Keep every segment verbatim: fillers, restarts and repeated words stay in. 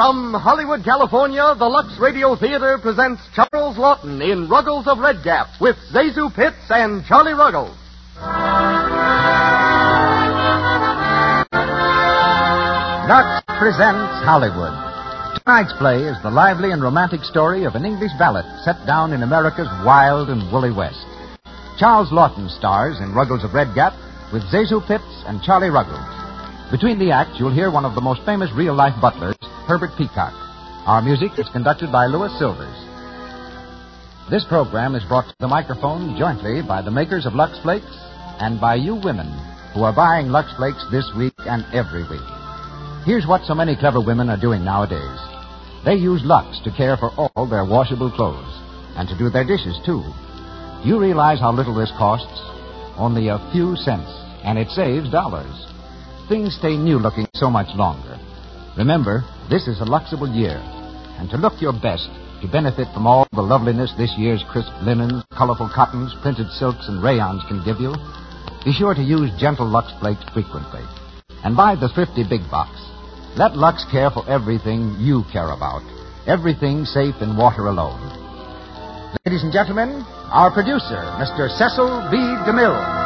From Hollywood, California, the Lux Radio Theater presents Charles Lawton in Ruggles of Red Gap with Zazu Pitts and Charlie Ruggles. Lux presents Hollywood. Tonight's play is the lively and romantic story of an English valet set down in America's wild and woolly West. Charles Lawton stars in Ruggles of Red Gap with Zazu Pitts and Charlie Ruggles. Between the acts, you'll hear one of the most famous real-life butlers, Herbert Peacock. Our music is conducted by Louis Silvers. This program is brought to the microphone jointly by the makers of Lux Flakes and by you women who are buying Lux Flakes this week and every week. Here's what so many clever women are doing nowadays. They use Lux to care for all their washable clothes and to do their dishes, too. Do you realize how little this costs? Only a few cents, and it saves dollars. Things stay new-looking so much longer. Remember, this is a Luxable year, and to look your best, to benefit from all the loveliness this year's crisp linens, colorful cottons, printed silks, and rayons can give you, be sure to use gentle Lux Flakes frequently. And buy the thrifty big box. Let Lux care for everything you care about, everything safe in water alone. Ladies and gentlemen, our producer, Mister Cecil B. DeMille.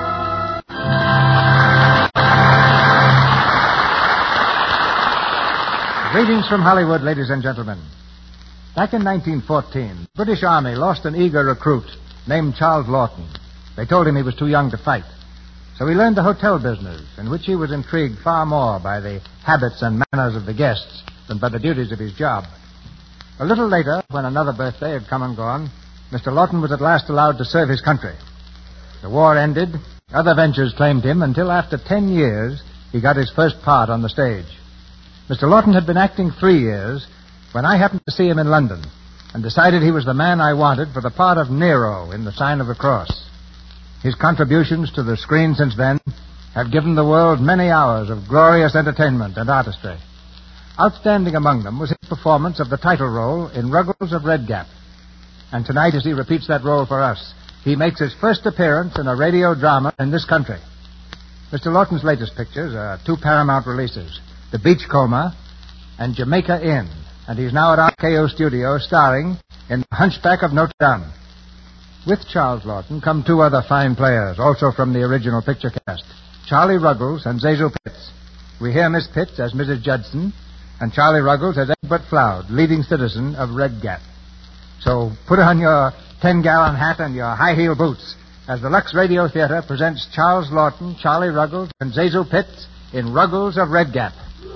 Greetings from Hollywood, ladies and gentlemen. Back in nineteen fourteen, the British Army lost an eager recruit named Charles Lawton. They told him he was too young to fight. So he learned the hotel business, in which he was intrigued far more by the habits and manners of the guests than by the duties of his job. A little later, when another birthday had come and gone, Mister Lawton was at last allowed to serve his country. The war ended. Other ventures claimed him until after ten years he got his first part on the stage. Mister Lawton had been acting three years when I happened to see him in London and decided he was the man I wanted for the part of Nero in The Sign of the Cross. His contributions to the screen since then have given the world many hours of glorious entertainment and artistry. Outstanding among them was his performance of the title role in Ruggles of Red Gap. And tonight, as he repeats that role for us, he makes his first appearance in a radio drama in this country. Mister Lawton's latest pictures are two Paramount releases, The Beachcomber and Jamaica Inn, and he's now at R K O Studio starring in Hunchback of Notre Dame. With Charles Lawton come two other fine players, also from the original picture cast, Charlie Ruggles and Zazu Pitts. We hear Miss Pitts as Missus Judson and Charlie Ruggles as Egbert Floud, leading citizen of Red Gap. So put on your ten-gallon hat and your high-heel boots as the Lux Radio Theater presents Charles Lawton, Charlie Ruggles, and Zazu Pitts in Ruggles of Red Gap.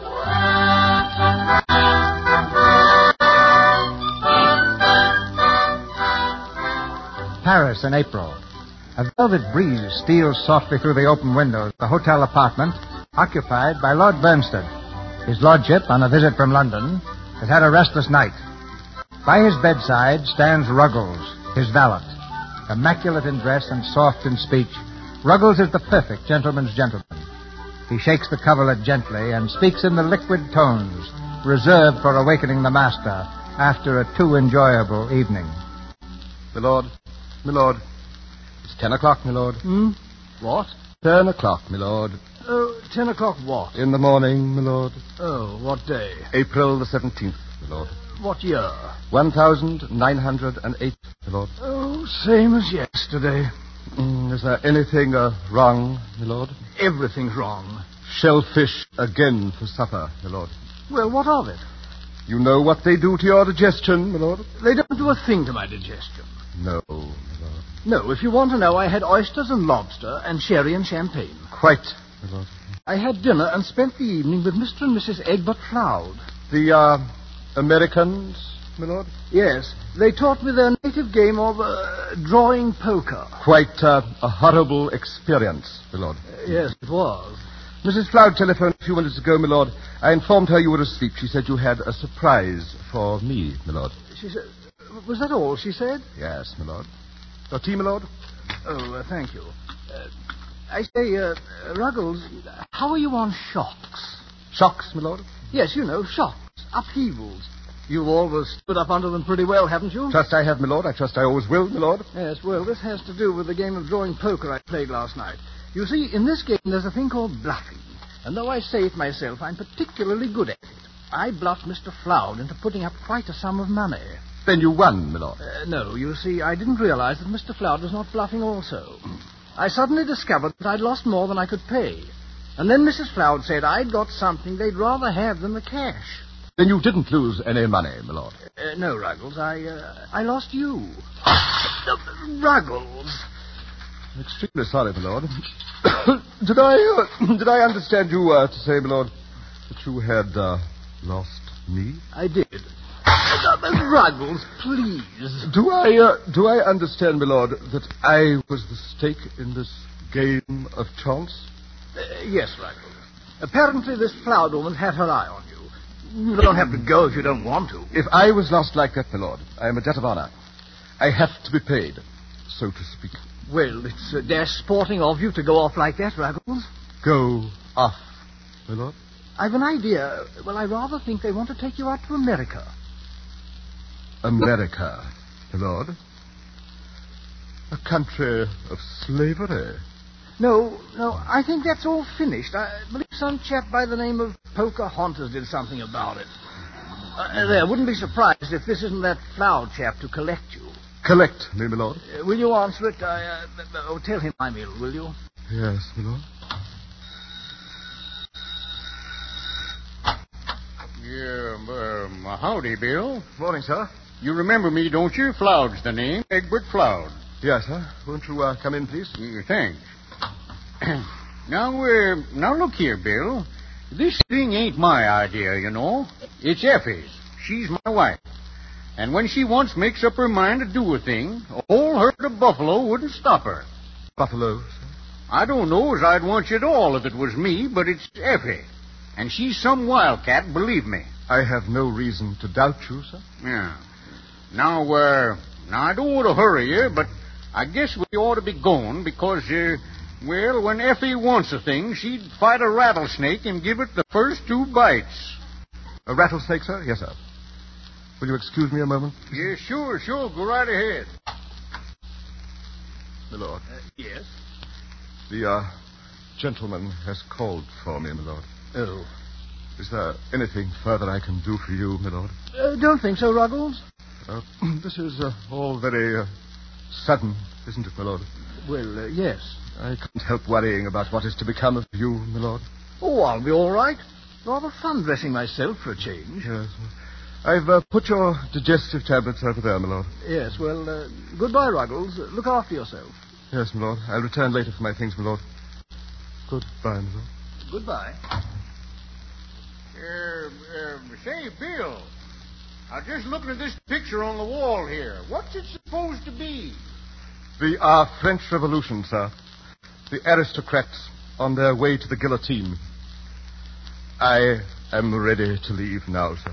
Paris in April. A velvet breeze steals softly through the open windows of the hotel apartment occupied by Lord Bernstead. His lordship, on a visit from London, has had a restless night. By his bedside stands Ruggles, his valet. Immaculate in dress and soft in speech, Ruggles is the perfect gentleman's gentleman. He shakes the coverlet gently and speaks in the liquid tones reserved for awakening the master after a too enjoyable evening. My lord, my lord, it's ten o'clock, my lord. Hmm? What? Ten o'clock, my lord. Oh, ten o'clock what? In the morning, my lord. Oh, what day? April the seventeenth, my lord. What year? One thousand nine hundred and eight, my lord. Oh, same as yesterday. Mm, is there anything uh, wrong, my lord? Everything's wrong. Shellfish again for supper, my lord. Well, what of it? You know what they do to your digestion, my lord? They don't do a thing to my digestion. No, my lord. No, if you want to know, I had oysters and lobster and sherry and champagne. Quite, my lord. I had dinner and spent the evening with Mister and Missus Egbert Floud. The, uh, Americans, my lord? Yes, they taught me their native game of uh, drawing poker. Quite uh, a horrible experience, my lord. Uh, yes, it was. Missus Floud telephoned a few minutes ago, my lord. I informed her you were asleep. She said you had a surprise for me, my lord. She said... Was that all she said? Yes, my lord. Your tea, my lord? Oh, uh, thank you. Uh, I say, uh, Ruggles, how are you on shocks? Shocks, my lord? Yes, you know, shocks, upheavals. You've always stood up under them pretty well, haven't you? Trust I have, my lord. I trust I always will, my lord. Yes, well, this has to do with the game of drawing poker I played last night. You see, in this game there's a thing called bluffing. And though I say it myself, I'm particularly good at it. I bluffed Mister Floud into putting up quite a sum of money. Then you won, my lord. Uh, no, you see, I didn't realize that Mister Floud was not bluffing also. I suddenly discovered that I'd lost more than I could pay. And then Missus Floud said I'd got something they'd rather have than the cash. Then you didn't lose any money, my lord. Uh, no, Ruggles, I, uh, I lost you. uh, Ruggles. I'm extremely sorry, my lord. did I, uh, did I understand you uh, to say, my lord, that you had uh, lost me? I did. Uh, Ruggles, please. Do I, uh, do I understand, my lord, that I was the stake in this game of chance? Uh, yes, Ruggles. Apparently this Floud woman had her eye on you. You don't have to go if you don't want to. If I was lost like that, my lord, I am a debt of honor. I have to be paid, so to speak. Well, it's uh, dash sporting of you to go off like that, Ruggles. Go off, my lord? I've an idea. Well, I rather think they want to take you out to America. America, my lord? A country of slavery? No, no, I think that's all finished. I believe some chap by the name of Pocahontas did something about it. Uh, there, wouldn't be surprised if this isn't that Floud chap to collect you. Collect me, my lord? Uh, will you answer it? I, uh, oh, tell him I'm ill, will you? Yes, my lord. Yeah, um, howdy, Bill. Morning, sir. You remember me, don't you? Floud's the name. Egbert Floud. Yes, sir. Won't you uh, come in, please? Uh, thanks. now, uh, now look here, Bill. This thing ain't my idea, you know. It's Effie's. She's my wife. And when she once makes up her mind to do a thing, a whole herd of buffalo wouldn't stop her. Buffalo, sir? I don't know as I'd want you at all if it was me, but it's Effie. And she's some wildcat, believe me. I have no reason to doubt you, sir. Yeah. Now, uh, now I don't want to hurry you, but I guess we ought to be going because, uh, well, when Effie wants a thing, she'd fight a rattlesnake and give it the first two bites. A rattlesnake, sir? Yes, sir. Will you excuse me a moment? Yeah, sure, sure. Go right ahead. My lord. Uh, yes? The, uh, gentleman has called for me, my lord. Oh. Is there anything further I can do for you, my lord? Uh, don't think so, Ruggles. Uh, this is uh, all very uh, sudden, isn't it, my lord? Well, uh, yes. I can't help worrying about what is to become of you, my lord. Oh, I'll be all right. Rather fun dressing myself for a change. Yes. I've uh, put your digestive tablets over there, my lord. Yes, well, uh, goodbye, Ruggles. Uh, look after yourself. Yes, my lord. I'll return later for my things, my lord. Goodbye, my lord. Goodbye. Uh, uh, say, Bill, I'm just looking at this picture on the wall here. What's it supposed to be? The uh, French Revolution, sir. The aristocrats on their way to the guillotine. I am ready to leave now, sir.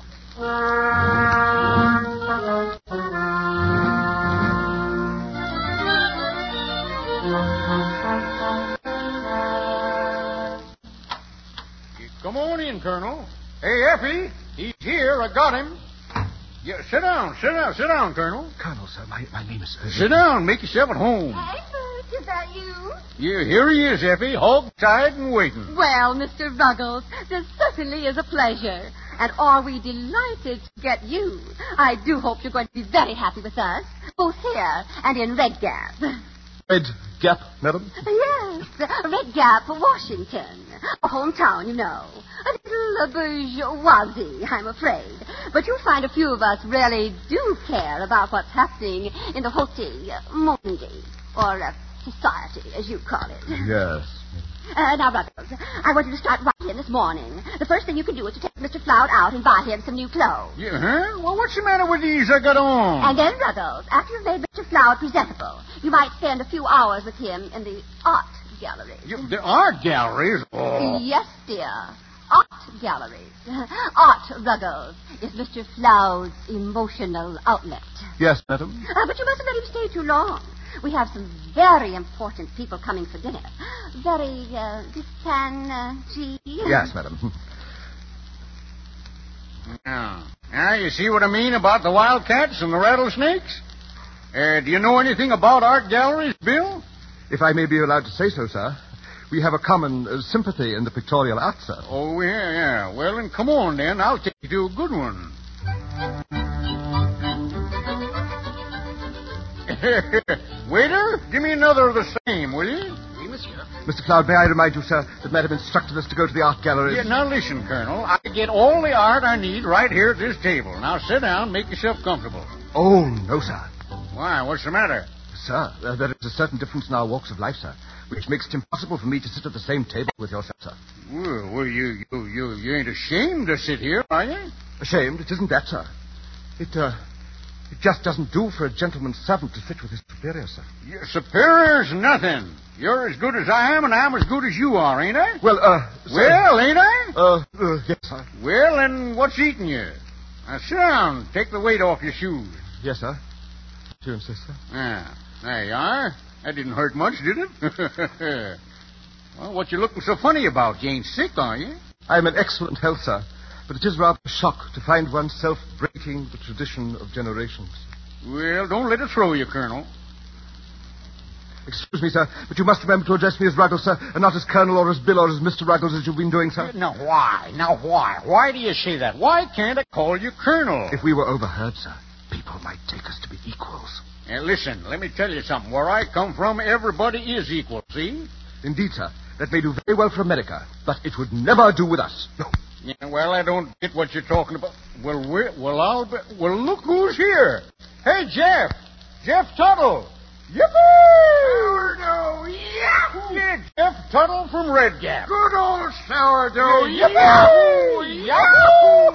Come on in, Colonel. Hey, Effie, he's here. I got him. Yeah, sit down, sit down, sit down, Colonel. Colonel, sir, my, my name is... Uh, sit down, make yourself at home. Egbert, is that you? Yeah, here he is, Effie, hog-tied and waiting. Well, Mister Ruggles, this certainly is a pleasure. And are we delighted to get you. I do hope you're going to be very happy with us, both here and in Red Gap. Red Gap, madam? Yes, Red Gap, Washington. A hometown, you know. A little bourgeoisie, I'm afraid. But you'll find a few of us really do care about what's happening in the Hoti Mundi, or uh, society, as you call it. Yes. Uh, now, Ruggles, I want you to start right in this morning. The first thing you can do is to take Mister Floud out and buy him some new clothes. Yeah, huh? Well, what's the matter with these I got on? And then, Ruggles, after you've made Mister Floud presentable, you might spend a few hours with him in the art gallery. You, the art galleries? Oh. Yes, dear. Art galleries. Art, Ruggles, is Mister Floud's emotional outlet. Yes, madam. Uh, but you mustn't let him stay too long. We have some very important people coming for dinner. Very, uh, distinguished. Yes, madam. Now, now, you see what I mean about the wildcats and the rattlesnakes? Uh, do you know anything about art galleries, Bill? If I may be allowed to say so, sir, We have a common uh, sympathy in the pictorial arts, sir. Oh, yeah, yeah. Well, then come on, then. I'll take you to a good one. Waiter, give me another of the same, will you? Oui, monsieur. Mister Cloud, may I remind you, sir, that Madam instructed us to go to the art gallery. Yeah, now listen, Colonel. I get all the art I need right here at this table. Now sit down, make yourself comfortable. Oh, no, sir. Why, what's the matter? Sir, uh, there is a certain difference in our walks of life, sir, which makes it impossible for me to sit at the same table with yourself, sir. Well, well you, you, you, you ain't ashamed to sit here, are you? Ashamed? It isn't that, sir. It, uh, it just doesn't do for a gentleman's servant to sit with his superior, sir. Your superior's nothing. You're as good as I am, and I'm as good as you are, ain't I? Well, uh... sir, Well, ain't I? Uh, uh, yes, sir. Well, then what's eating you? Now, sit down. Take the weight off your shoes. Yes, sir. You insist, sir? Ah, there you are. That didn't hurt much, did it? Well, what you looking so funny about? You ain't sick, are you? I am in excellent health, sir, but it is rather a shock to find oneself breaking the tradition of generations. Well, don't let it throw you, Colonel. Excuse me, sir, but you must remember to address me as Ruggles, sir, and not as Colonel or as Bill or as Mister Ruggles as you've been doing, sir. Now, why? Now, why? Why do you say that? Why can't I call you Colonel? If we were overheard, sir, people might take us to be equals. Now, listen, let me tell you something. Where I come from, everybody is equal, see? Indeed, sir. That may do very well for America, but it would never do with us. No. Yeah, well, I don't get what you're talking about. Well, we're, well, I'll be, well, look who's here. Hey, Jeff. Jeff Tuttle. Yippee! Sourdough, yahoo! Yeah, Jeff Tuttle from Red Gap. Good old sourdough, Yahoo! yahoo!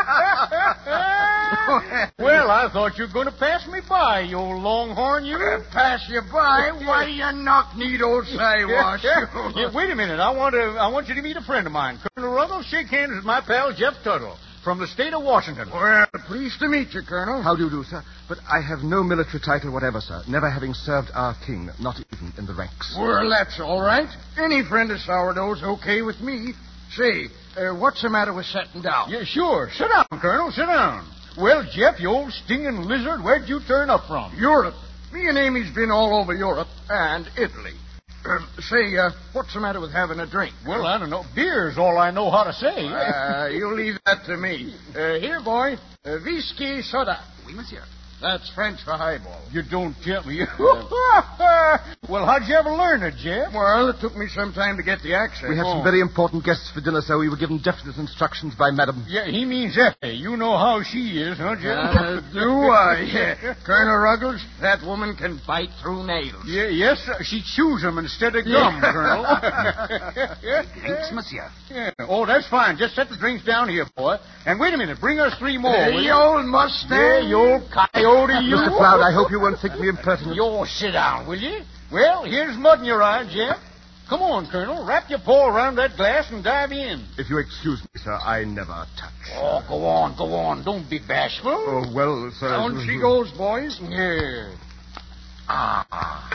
Well, I thought you were going to pass me by, you old longhorn, you. Uh, pass you by? Why, you knock-kneed old Siwash. Yeah, wait a minute. I want to. I want you to meet a friend of mine, Colonel Ruggles. Shake hands with my pal Jeff Tuttle from the state of Washington. Well, pleased to meet you, Colonel. How do you do, sir? But I have no military title whatever, sir, never having served our king, not even in the ranks. Well, that's all right. Any friend of sourdough's okay with me. Say, uh, what's the matter with sitting down? Yeah, sure. Sit down, Colonel. Sit down. Well, Jeff, you old stinging lizard, where'd you turn up from? Europe. Me and Amy's been all over Europe and Italy. Uh, say, uh, what's the matter with having a drink? Well, I don't know. Beer's all I know how to say. Uh, you leave that to me. Uh, here, boy. Uh, whiskey soda. Oui, monsieur. That's French for highball. You don't tell me. Well, how'd you ever learn it, Jeff? Well, it took me some time to get the accent. We have some Oh. very important guests for dinner, sir. We were given definite instructions by Madam. Yeah, he means Effie. You know how she is, huh, Jeff? Uh, do I? Yeah. Colonel Ruggles, that woman can bite through nails. Yeah, yes, sir. She chews them instead of gum, Colonel. Thanks, monsieur. Yeah. Oh, that's fine. Just set the drinks down here, boy. And wait a minute. Bring us three more, Uh, will you you? old Mustang. Yeah, you old coyote, you. Mister Cloud, I hope you won't think me impertinent. You sit down, will you? Well, here's mud in your eye, Jeff. Come on, Colonel. Wrap your paw around that glass and dive in. If you excuse me, sir, I never touch. Oh, go on, go on. Don't be bashful. Oh, well, sir... Down she goes, boys. Yeah. Ah.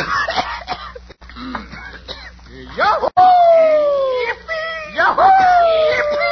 Yahoo! Yippee! Yahoo!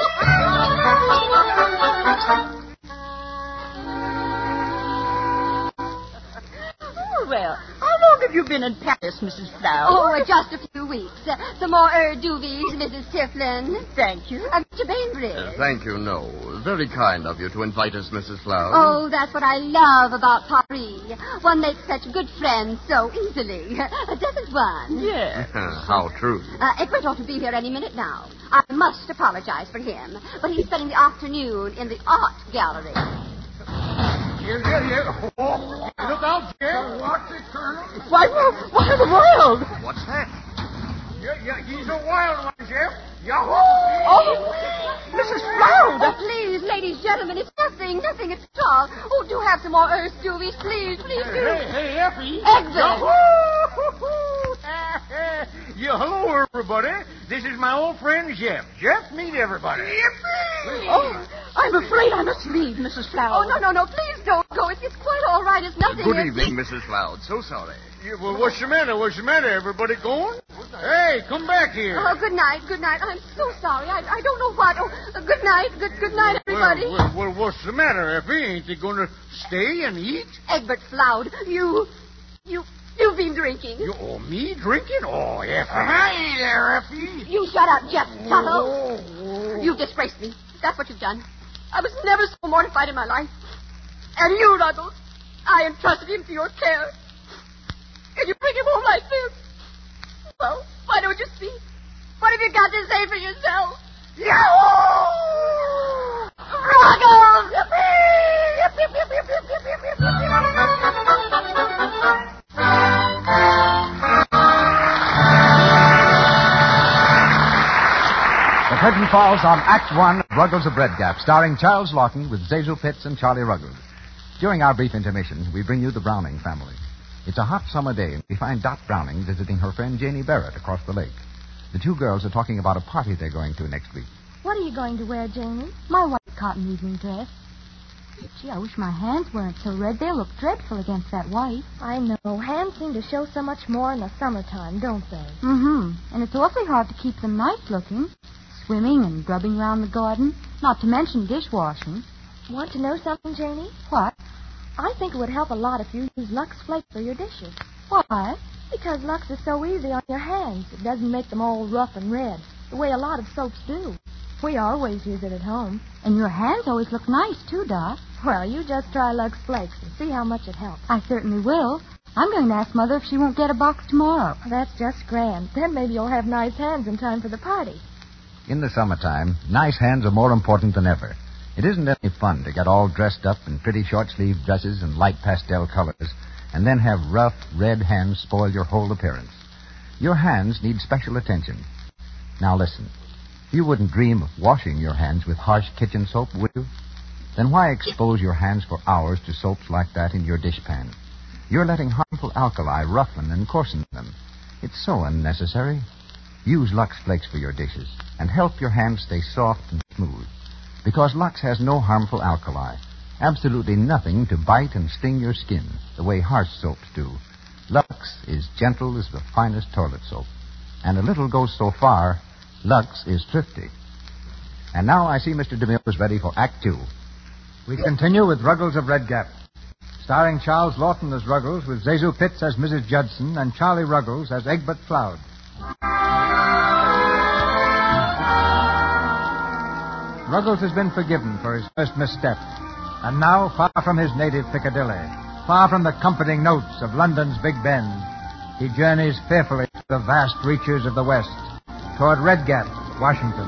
Oh, well, How long have you been in Paris, Missus Flower? oh, uh, just a few weeks. Uh, some more er doovies, Missus Tifflin. Thank you. Uh, Mister Bainbridge. Uh, thank you, no. Very kind of you to invite us, Missus Flower. Oh, that's what I love about Paris. One makes such good friends so easily. Uh, doesn't one? Yes. How true. Uh, Egbert ought to be here any minute now. I must apologize for him, but he's spending the afternoon in the art gallery. Here, here, here. Oh, look out, Jeff. What's it, Colonel? Why, why in the world? What's that? Yeah, yeah, he's a wild one, Jeff. Yahoo! Oh, Missus Flower, Oh, that's... please, ladies, gentlemen, it's nothing, nothing at all. Oh, do have some more earth doovies, please, please do. Hey, hey, Effie. Egbert. Yeah, hello, everybody. This is my old friend, Jeff. Jeff, meet everybody. Oh, I'm afraid I must leave, Missus Flower. Oh, no, no, no, please don't go. It's, it's quite all right. It's nothing. Good It's- evening, Missus Flower. So sorry. Yeah, well, what's the matter? What's the matter? Everybody going? Hey, come back here. Oh, good night, good night. I'm so sorry. I, I don't know what. Oh, uh, good night, good good night, everybody. Well, well, well, what's the matter, Effie? Ain't they going to stay and eat? Egbert Floud, you, you, You've been drinking. You, oh, me drinking? Oh, Effie. Hi there, Effie. You shut up, Jeff Tuttle. You've disgraced me. That's what you've done. I was never so mortified in my life. And you, Ruggles, I entrusted him to your care. And you bring him home like this. Well, why don't you speak? What have you got to say for yourself? Yahoo! Ruggles! Yippee! Yip, yip, yip, yip, yip, yip, yip, yip, yip. The curtain falls on Act One of Ruggles of Red Gap, starring Charles Lawton with Zazu Pitts and Charlie Ruggles. During our brief intermission, we bring you the Browning family. It's a hot summer day, and we find Dot Browning visiting her friend Janie Barrett across the lake. The two girls are talking about a party they're going to next week. What are you going to wear, Janie? My white cotton evening dress. Gee, I wish my hands weren't so red. They'll look dreadful against that white. I know. Hands seem to show so much more in the summertime, don't they? Mm-hmm. And it's awfully hard to keep them nice looking. Swimming and grubbing around the garden, not to mention dishwashing. Want to know something, Janie? What? I think it would help a lot if you use Lux Flake for your dishes. Why? Because Lux is so easy on your hands. It doesn't make them all rough and red, the way a lot of soaps do. We always use it at home. And your hands always look nice, too, Dot. Well, you just try Lux Flakes and see how much it helps. I certainly will. I'm going to ask Mother if she won't get a box tomorrow. That's just grand. Then maybe you'll have nice hands in time for the party. In the summertime, nice hands are more important than ever. It isn't any fun to get all dressed up in pretty short-sleeved dresses and light pastel colors and then have rough, red hands spoil your whole appearance. Your hands need special attention. Now listen. You wouldn't dream of washing your hands with harsh kitchen soap, would you? Then why expose your hands for hours to soaps like that in your dishpan? You're letting harmful alkali roughen and coarsen them. It's so unnecessary. Use Lux Flakes for your dishes and help your hands stay soft and smooth. Because Lux has no harmful alkali. Absolutely nothing to bite and sting your skin the way harsh soaps do. Lux is gentle as the finest toilet soap. And a little goes so far, Lux is thrifty. And now I see Mister DeMille is ready for Act Two. We continue with Ruggles of Red Gap, starring Charles Lawton as Ruggles, with Zazu Pitts as Missus Judson and Charlie Ruggles as Egbert Floud. Ruggles has been forgiven for his first misstep, and now, far from his native Piccadilly, far from the comforting notes of London's Big Ben, he journeys fearfully to the vast reaches of the West, toward Red Gap, Washington.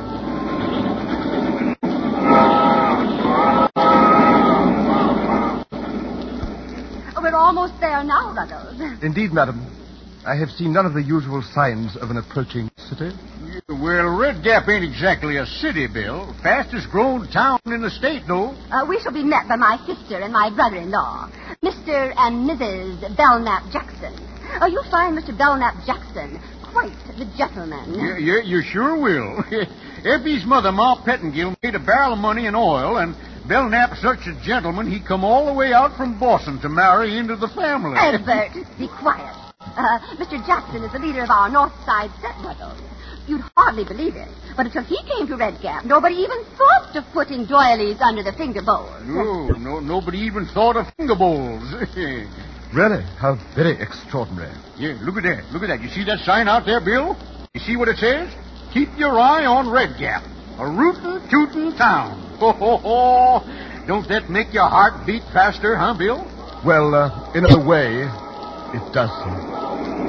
We're almost there now, Ruggles. Indeed, madam. I have seen none of the usual signs of an approaching city. Well, Red Gap ain't exactly a city, Bill. Fastest growing town in the state, though. Uh, we shall be met by my sister and my brother-in-law, Mister and Missus Belknap Jackson. Uh, you'll find Mister Belknap Jackson quite the gentleman. Yeah, yeah, you sure will. Effie's mother, Ma Pettingill, made a barrel of money in oil, and Belknap's such a gentleman, he come all the way out from Boston to marry into the family. Egbert, be quiet. Uh, Mister Jackson is the leader of our North Side set, Ruggles. You'd hardly believe it, but until he came to Red Gap, nobody even thought of putting doilies under the finger bowls. No, no, nobody even thought of finger bowls. Really? How very extraordinary. Yeah, look at that. Look at that. You see that sign out there, Bill? You see what it says? Keep your eye on Red Gap, a rootin', tootin' town. Ho, ho, ho. Don't that make your heart beat faster, huh, Bill? Well, uh, in a way, it does so.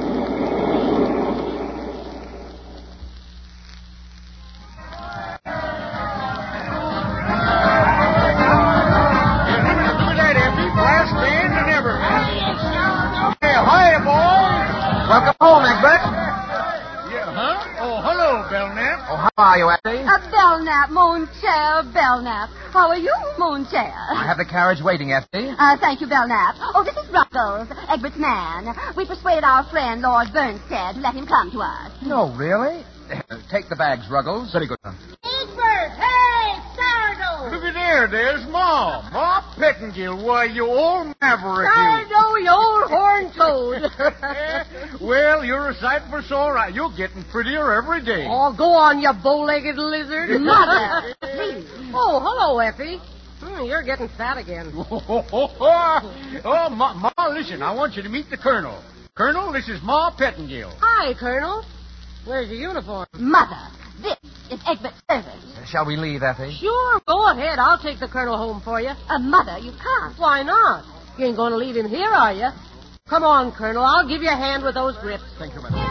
Welcome home, Egbert. Yeah, huh? Oh, hello, Belknap. Oh, how are you, Effie? Uh, Belknap, mon cher, Belknap. How are you, mon cher? I have the carriage waiting, Effie. Uh, thank you, Belknap. Oh, this is Ruggles, Egbert's man. We persuaded our friend, Lord Bernstead, to let him come to us. No, really? Take the bags, Ruggles. Very good. Egbert, hey, sourdough! Look at there. There's Ma. Ma Pettingill. Why, you old maverick. Sourdough, you old horn toad. Well, you're a sight for sore eye. You're getting prettier every day. Oh, go on, you bow-legged lizard. Mother, please. Oh, hello, Effie. Mm, you're getting fat again. Oh, oh, oh, oh. oh Ma, Ma, listen, I want you to meet the Colonel. Colonel, this is Ma Pettingill. Hi, Colonel. Where's your uniform? Mother, this is Egbert's servant. Uh, shall we leave, Effie? Sure, go ahead. I'll take the Colonel home for you. Uh, Mother, you can't. Why not? You ain't going to leave him here, are you? Come on, Colonel. I'll give you a hand with those grips. Thank you, madam.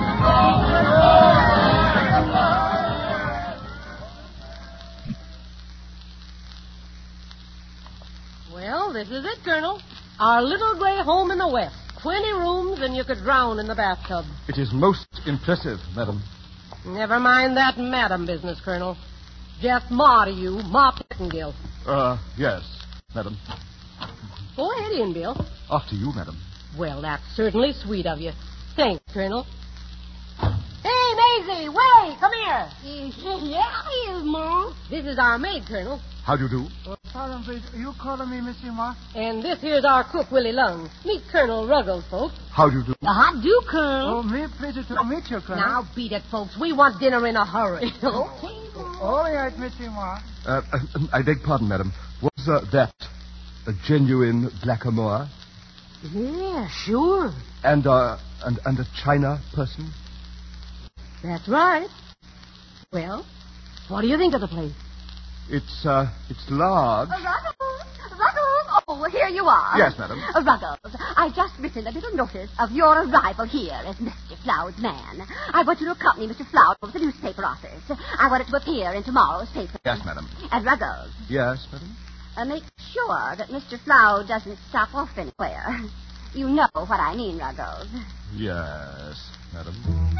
Well, this is it, Colonel. Our little gray home in the West. Twenty rooms, and you could drown in the bathtub. It is most impressive, madam. Never mind that madam business, Colonel. Just Ma to you, Ma Pettingill. Uh, yes, madam. Go ahead in, Bill. After you, madam. Well, that's certainly sweet of you. Thanks, Colonel. Hey, Maisie, Way, come here. Yeah, he is, Ma. This is our maid, Colonel. How do you do? Uh, pardon, please. Are you calling me Missy Moss? And this here's our cook, Willie Lung. Meet Colonel Ruggles, folks. How do you do? How do, Colonel? Oh, me pleasure to meet you, Colonel. Now, beat it, folks. We want dinner in a hurry. Okay. All right, Missy Moss. Uh, uh, I beg pardon, madam. Was uh, that a genuine blackamoor? Yeah, sure. And, uh, and, and a China person? That's right. Well, what do you think of the place? It's, uh, it's large. Uh, Ruggles! Ruggles! Oh, well, here you are. Yes, madam. Uh, Ruggles, I've just written a little notice of your arrival here as Mister Floud's man. I want you to accompany Mister Floud over to the newspaper office. I want it to appear in tomorrow's paper. Yes, madam. And Ruggles, Yes, madam. uh, make sure that Mister Floud doesn't stop off anywhere. You know what I mean, Ruggles. Yes, madam.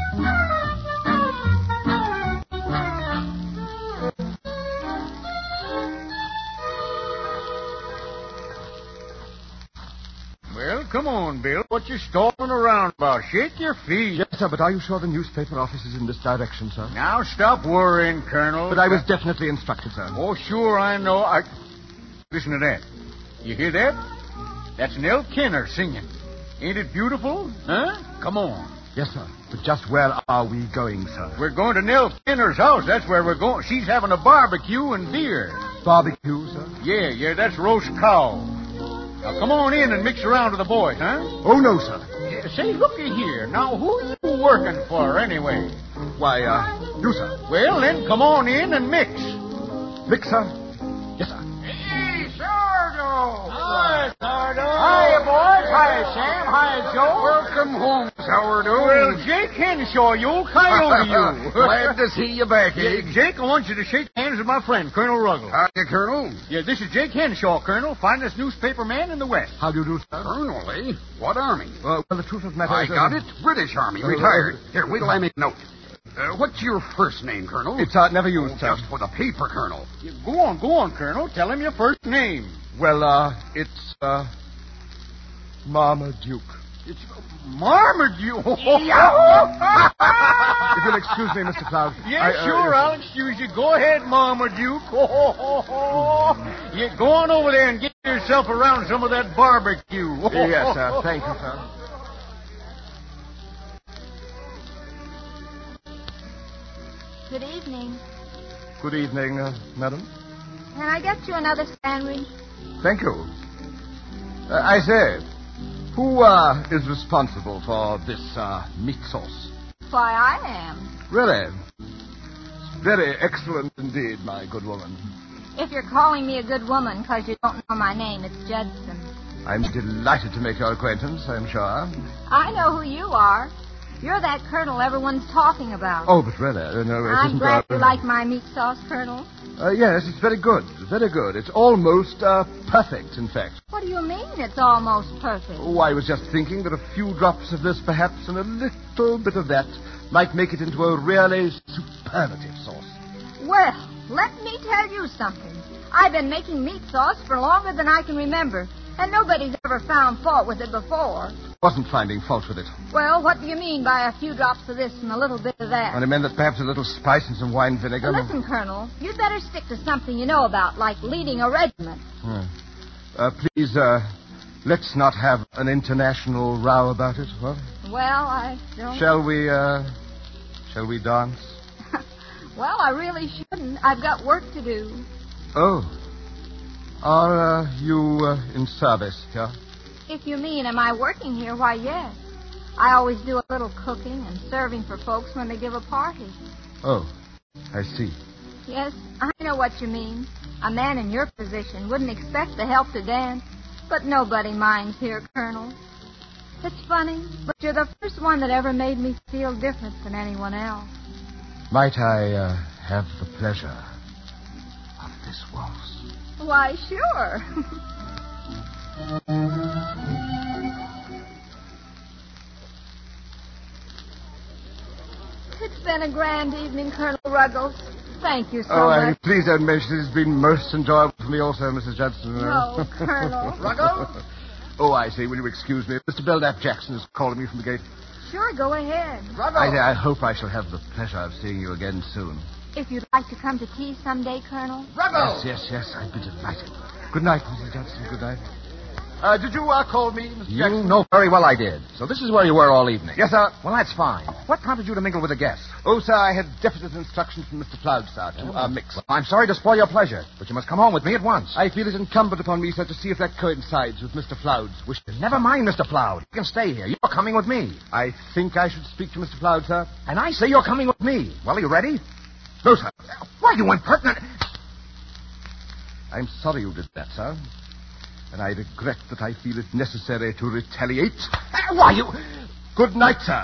Well, come on, Bill. What you stalling around about? Shake your feet. Yes, sir, but are you sure the newspaper office is in this direction, sir? Now stop worrying, Colonel. But I was definitely instructed, sir. Oh, sure, I know. I... Listen to that. You hear that? That's Nell Kenner singing. Ain't it beautiful? Huh? Come on. Yes, sir. But just where are we going, sir? We're going to Nell Kenner's house. That's where we're going. She's having a barbecue and beer. Barbecue, sir? Yeah, yeah, that's roast cow. Now, come on in and mix around with the boys, huh? Oh, no, sir. Yeah, say, looky here. Now, who are you working for, anyway? Why, uh, you, sir. Well, then, come on in and mix. Mix, sir? Yes, sir. Hey, Sardo! Hi, Sardo. Hi, boys. Hi, Sam. Hi, Joe. Welcome home, Sourdough. Well, Jake Henshaw, you old coyote, you. Glad to see you back, Yeah, Egg. Jake, I want you to shake hands with my friend, Colonel Ruggles. Hiya, Colonel. Yeah, this is Jake Henshaw, Colonel, finest newspaper man in the West. How do you do, sir? Colonel, eh? What army? Uh, well, the truth of the matter I is... uh, got it. British Army, uh, retired. Here, wait till I make note. Uh, what's your first name, Colonel? It's uh, never used, Oh, sir. just for the paper, Colonel. Yeah, go on, go on, Colonel. Tell him your first name. Well, uh, it's, uh, Marmaduke. It's Marmaduke. If you'll excuse me, Mister Cloud. Yeah, I, uh, sure, yes, I'll excuse you. Go ahead, Marmaduke. Oh, ho, ho, ho. Yeah, go on over there and get yourself around some of that barbecue. Oh, Yes, ho, sir. ho. Thank you, sir. Good evening. Good evening, uh, madam. Can I get you another sandwich? Thank you. Uh, I say, who, uh, is responsible for this, uh, meat sauce? Why, I am. Really? It's very excellent indeed, my good woman. If you're calling me a good woman because you don't know my name, it's Judson. I'm delighted to make your acquaintance, I'm sure. I know who you are. You're that colonel everyone's talking about. Oh, but really, uh, no, it I'm isn't, glad uh, you like my meat sauce, Colonel. Uh, yes, it's very good. Very good. It's almost, uh, perfect, in fact. What do you mean it's almost perfect? Oh, I was just thinking that a few drops of this, perhaps, and a little bit of that, might make it into a really superlative sauce. Well, let me tell you something. I've been making meat sauce for longer than I can remember, and nobody's ever found fault with it before. Wasn't finding fault with it. Well, what do you mean by a few drops of this and a little bit of that? And I meant that perhaps a little spice and some wine vinegar. Now, listen, Colonel, you'd better stick to something you know about, like leading a regiment. Hmm. Uh, please, uh, let's not have an international row about it, what? Well, I don't... Shall we, uh, shall we dance? Well, I really shouldn't. I've got work to do. Oh. Are uh, you uh, in service here? If you mean, am I working here? Why, yes. I always do a little cooking and serving for folks when they give a party. Oh, I see. Yes, I know what you mean. A man in your position wouldn't expect the help to dance, but nobody minds here, Colonel. It's funny, but you're the first one that ever made me feel different than anyone else. Might I uh, have the pleasure of this waltz? Why, sure. It's been a grand evening, Colonel Ruggles. Thank you so oh, much. I, please don't mention it. It's been most enjoyable for me also, Missus Judson. No, Colonel. Ruggles? Oh, I see. Will you excuse me? Mister Belknap Jackson is calling me from the gate. Sure, go ahead. I, I hope I shall have the pleasure of seeing you again soon. If you'd like to come to tea someday, Colonel. Ruggles! Yes, yes, yes. I'd be delighted. Good night, Missus Judson. Good night. Uh, did you uh, call me, Mister You Jackson? know very well I did. So this is where you were all evening. Yes, sir. Well, that's fine. What prompted you to mingle with the guests? Oh, sir, I had definite instructions from Mister Cloud, sir, to uh, mix. Well, I'm sorry to spoil your pleasure, but you must come home with me at once. I feel it incumbent upon me, sir, to see if that coincides with Mister Floud's wish. Never mind, Mister Floud. You can stay here. You're coming with me. I think I should speak to Mister Floud, sir. And I say you're coming with me. Well, are you ready? No, sir. Why, you impertinent... I'm sorry you did that, sir. And I regret that I feel it necessary to retaliate. Uh, why, you... Good night, sir.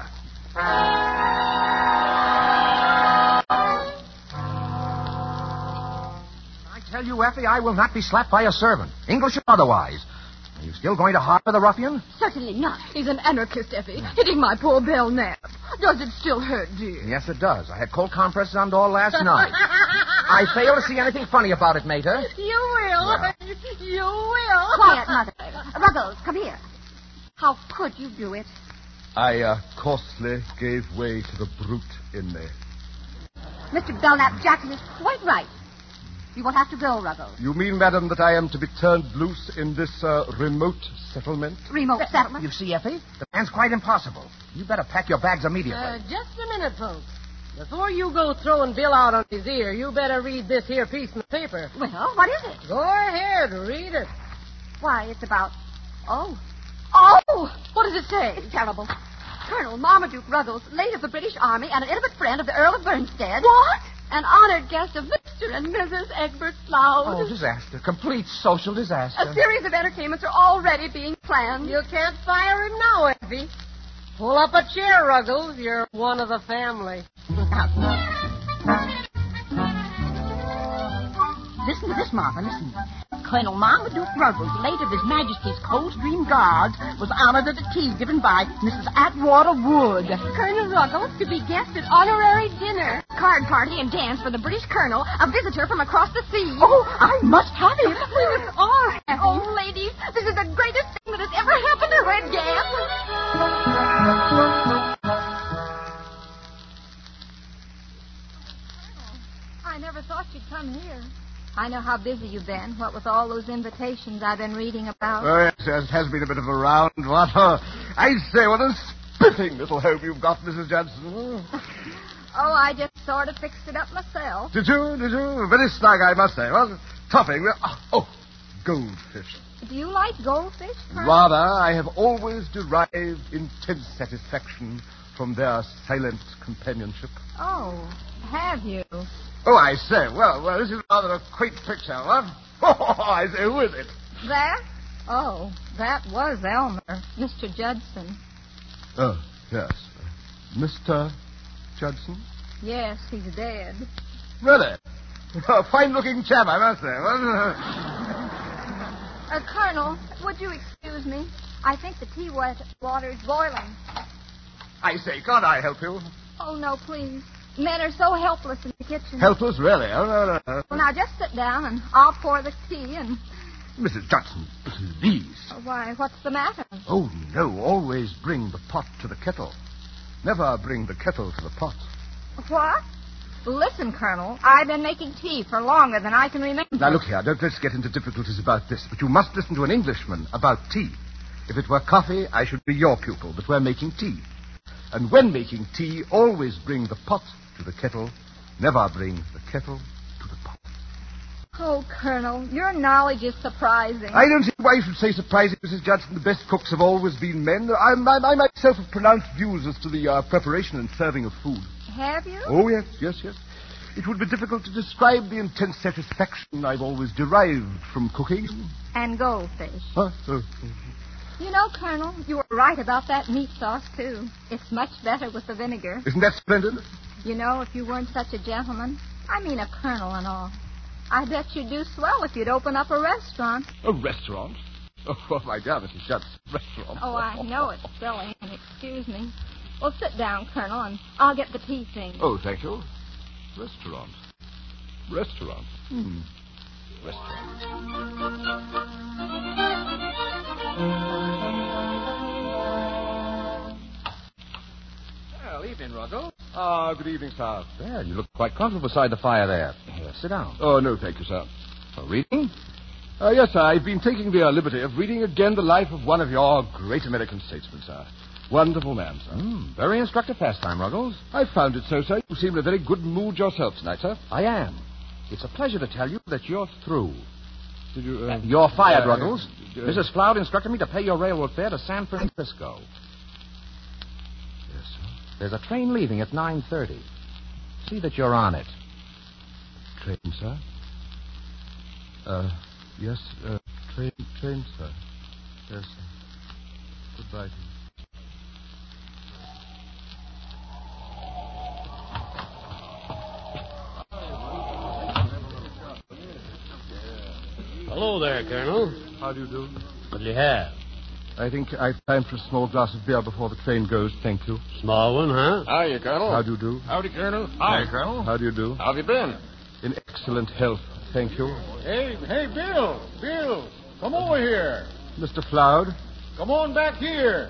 I tell you, Effie, I will not be slapped by a servant, English or otherwise. Are you still going to harbor the ruffian? Certainly not. He's an anarchist, Effie, hitting my poor Belknap. Does it still hurt, dear? Yes, it does. I had cold compresses on all last night. I fail to see anything funny about it, Mater. You will. Yeah. You will. Quiet, Mother. Ruggles, come here. How could you do it? I uh, coarsely gave way to the brute in me. Mister Belknap Jackson is quite right. You will have to go, Ruggles. You mean, madam, that I am to be turned loose in this uh, remote settlement? Remote settlement? You see, Effie, the plan's quite impossible. You better pack your bags immediately. Uh, just a minute, folks. Before you go throwing Bill out on his ear, you better read this here piece in the paper. Well, what is it? Go ahead, read it. Why, it's about... Oh. Oh! What does it say? It's terrible. Colonel Marmaduke Ruggles, late of the British Army and an intimate friend of the Earl of Bernstead. What? An honored guest of Mister and Missus Egbert Floud. Oh, disaster. Complete social disaster. A series of entertainments are already being planned. You can't fire him now, Effie. Pull up a chair, Ruggles. You're one of the family. Listen to this, Martha, listen. Colonel Marmaduke Ruggles, late of His Majesty's Coldstream Guards, was honored at a tea given by Missus Atwater Wood. Colonel Ruggles to be guest at honorary dinner. Card party and dance for the British Colonel, a visitor from across the sea. Oh, I must have him. We must all have him. Oh, ladies, this is the greatest thing that has ever happened to Red Gap. I never thought you'd come here. I know how busy you've been, what with all those invitations I've been reading about. Oh, yes, yes, it has been a bit of a round one. Oh, I say, what a spiffing little home you've got, Missus Judson. Oh, I just sort of fixed it up myself. Did you? Did you? Very snug, I must say. Well, topping. Oh, oh, goldfish. Do you like goldfish, Colonel? Rather, I have always derived intense satisfaction from their silent companionship. Oh, have you? Oh, I say, well, well, this is rather a quaint picture, what? Oh, I say, who is it? That? Oh, that was Elmer, Mister Judson. Oh, yes. Mister Judson? Yes, he's dead. Really? A fine-looking chap, I must say. uh, Colonel, would you excuse me? I think the tea water is boiling. I say, can't I help you? Oh, no, please. Men are so helpless in the kitchen. Helpless, really? Oh, no, no, no. Well, now, just sit down, and I'll pour the tea, and... Missus Judson, please. Oh, why, what's the matter? Oh, no, always bring the pot to the kettle. Never bring the kettle to the pot. What? Listen, Colonel, I've been making tea for longer than I can remember. Now, look here, don't let's get into difficulties about this, but you must listen to an Englishman about tea. If it were coffee, I should be your pupil, but we're making tea. And when making tea, always bring the pot to the kettle. Never bring the kettle to the pot. Oh, Colonel, your knowledge is surprising. I don't see why you should say surprising, Missus Judson. The best cooks have always been men. I, I, I myself have pronounced views as to the uh, preparation and serving of food. Have you? Oh, yes, yes, yes. It would be difficult to describe the intense satisfaction I've always derived from cooking. And goldfish. Huh? Uh, You know, Colonel, you were right about that meat sauce, too. It's much better with the vinegar. Isn't that splendid? You know, if you weren't such a gentleman, I mean a colonel and all, I bet you'd do swell if you'd open up a restaurant. A restaurant? Oh, my dear Missus Judson, restaurant. Oh, I know it's silly, and excuse me. Well, sit down, Colonel, and I'll get the tea thing. Oh, thank you. Restaurant. Restaurant. Hmm. Well, evening, Ruggles. Ah, good evening, sir. Well, you look quite comfortable beside the fire there. Here, sit down. Oh, no, thank you, sir. For reading? Uh, yes, sir. I've been taking the uh, liberty of reading again the life of one of your great American statesmen, sir. Wonderful man, sir. Mm, very instructive pastime, Ruggles. I found it so, sir. You seem in a very good mood yourself tonight, sir. I am. It's a pleasure to tell you that you're through. Did you, uh, You're fired, uh, Ruggles. uh, Missus Floud instructed me to pay your railroad fare to San Francisco. Yes, sir. There's a train leaving at nine thirty. See that you're on it. Train, sir? Uh, yes, uh, train, train, sir. Yes, sir. Goodbye to you. Hello there, Colonel. How do you do? What do you have? I think I've time for a small glass of beer before the train goes, thank you. Small one, huh? Hiya, Colonel. How do you do? Howdy, Colonel. Hi, Colonel. How do you do? How have you been? In excellent health, thank you. Hey, hey, Bill. Bill, come over here. Mister Floud? Come on back here.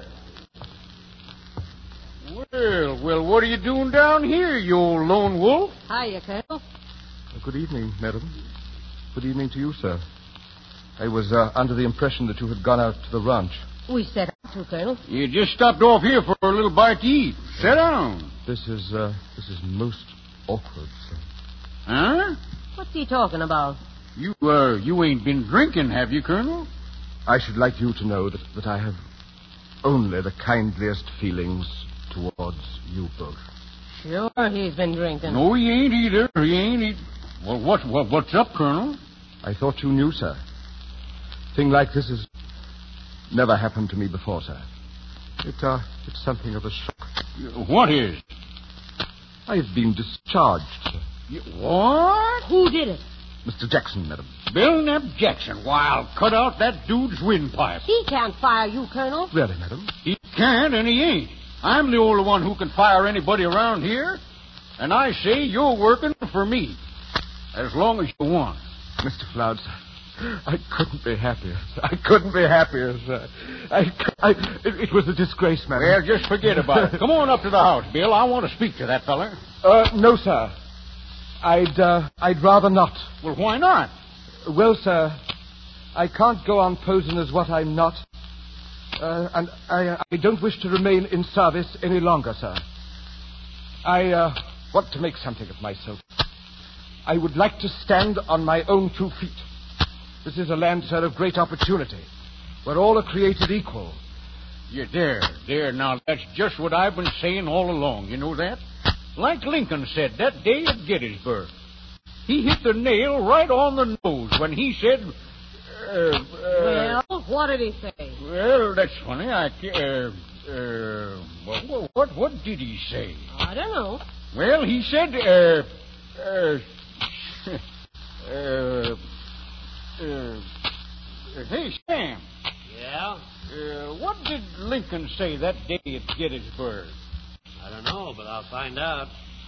Well, well, what are you doing down here, you old lone wolf? Hiya, Colonel. Uh, good evening, madam. Good evening to you, sir. I was uh, under the impression that you had gone out to the ranch. We set out to, Colonel. You just stopped off here for a little bite to eat. Sit down. This is, uh, this is most awkward, sir. Huh? What's he talking about? You, uh, you ain't been drinking, have you, Colonel? I should like you to know that, that I have only the kindliest feelings towards you both. Sure, he's been drinking. No, he ain't either. He ain't. He... Well, what, what, what's up, Colonel? I thought you knew, sir. Thing like this has never happened to me before, sir. It, uh, it's something of a shock. What is? I've been discharged, sir. You, what? Who did it? Mister Jackson, madam. Bill Knapp Jackson. Why, I'll cut out that dude's windpipe. He can't fire you, Colonel. Really, madam? He can't, and he ain't. I'm the only one who can fire anybody around here. And I say you're working for me. As long as you want. Mister Floud, sir, I couldn't be happier. Sir. I couldn't be happier, sir. I, I, it, it was a disgrace, madam. Well, just forget about it. Come on up to the house, Bill. I want to speak to that feller. Uh, no, sir. I'd, uh, I'd rather not. Well, why not? Well, sir, I can't go on posing as what I'm not. Uh, and I, I don't wish to remain in service any longer, sir. I, uh, want to make something of myself. I would like to stand on my own two feet. This is a land, sir, of great opportunity, where all are created equal. Yeah, there, there. Now, that's just what I've been saying all along. You know that? Like Lincoln said that day at Gettysburg. He hit the nail right on the nose when he said... Uh, uh, well, what did he say? Well, that's funny. I can't... Uh, uh, what, what, what did he say? I don't know. Well, he said... Uh, uh, uh, uh, hey, Sam. Yeah? Uh, what did Lincoln say that day at Gettysburg? I don't know, but I'll find out.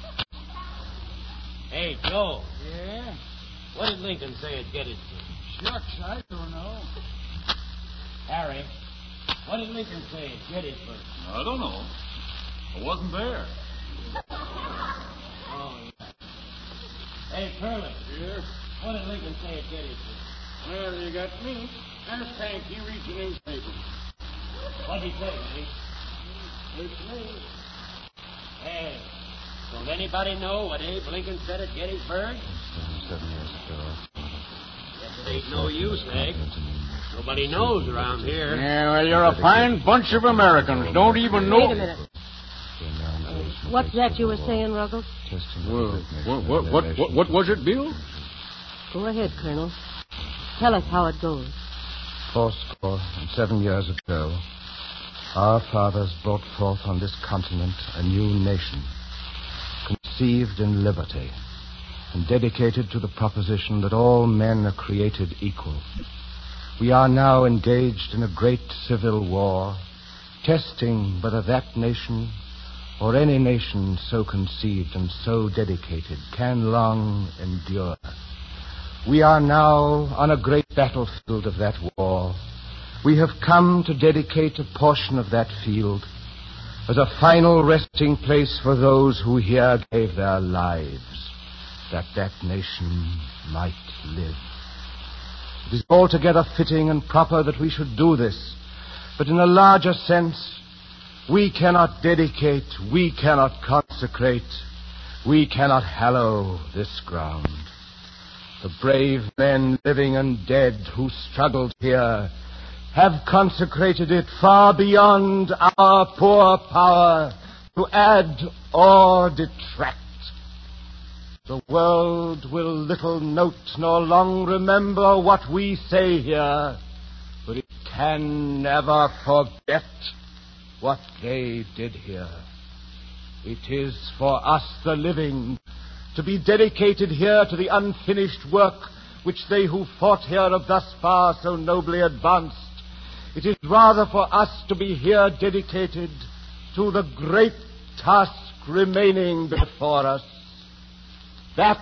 Hey, Joe. Yeah? What did Lincoln say at Gettysburg? Shucks, I don't know. Harry, what did Lincoln say at Gettysburg? I don't know. I wasn't there. Oh, yeah. Hey, Curly. Yeah? What did Lincoln say at Gettysburg? Well, you got me. Ask Hank. He reads the newspaper. What'd he say, Hank? It's me. Hey, don't anybody know what Abe Lincoln said at Gettysburg? Seven years ago. It ain't no use, Meg. Nobody knows around here. Yeah, well, you're a fine bunch of Americans. Don't even know. Wait a minute. What's that you were saying, Ruggles? Well, what, what, what, what, what was it, Bill? Go ahead, Colonel. Tell us how it goes. Fourscore and seven years ago, our fathers brought forth on this continent a new nation, conceived in liberty, and dedicated to the proposition that all men are created equal. We are now engaged in a great civil war, testing whether that nation or any nation so conceived and so dedicated can long endure. We are now on a great battlefield of that war. We have come to dedicate a portion of that field as a final resting place for those who here gave their lives, that that nation might live. It is altogether fitting and proper that we should do this, but in a larger sense, we cannot dedicate, we cannot consecrate, we cannot hallow this ground. The brave men, living and dead, who struggled here, have consecrated it far beyond our poor power to add or detract. The world will little note nor long remember what we say here, but it can never forget what they did here. It is for us, the living, to be dedicated here to the unfinished work which they who fought here have thus far so nobly advanced. It is rather for us to be here dedicated to the great task remaining before us, that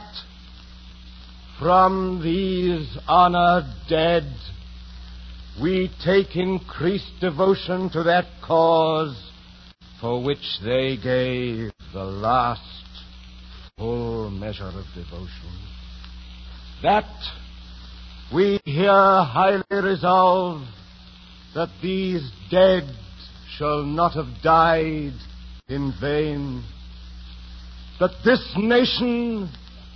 from these honored dead we take increased devotion to that cause for which they gave the last full measure of devotion. That we here highly resolve that these dead shall not have died in vain, that this nation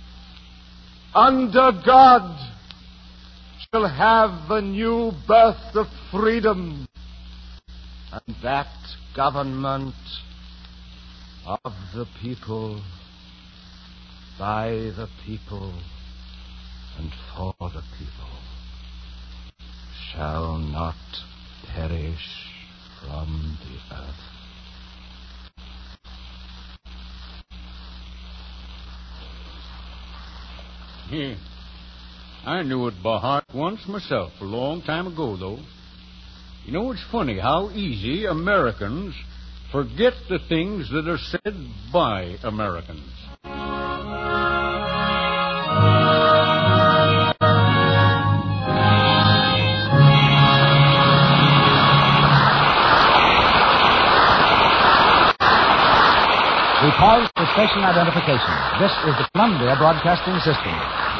under God shall have a new birth of freedom, and that government of the people, by the people, and for the people, shall not perish from the earth. Yeah. I knew it by heart once myself, a long time ago, though. You know, it's funny how easy Americans forget the things that are said by Americans. We pause for station identification. This is the Columbia Broadcasting System.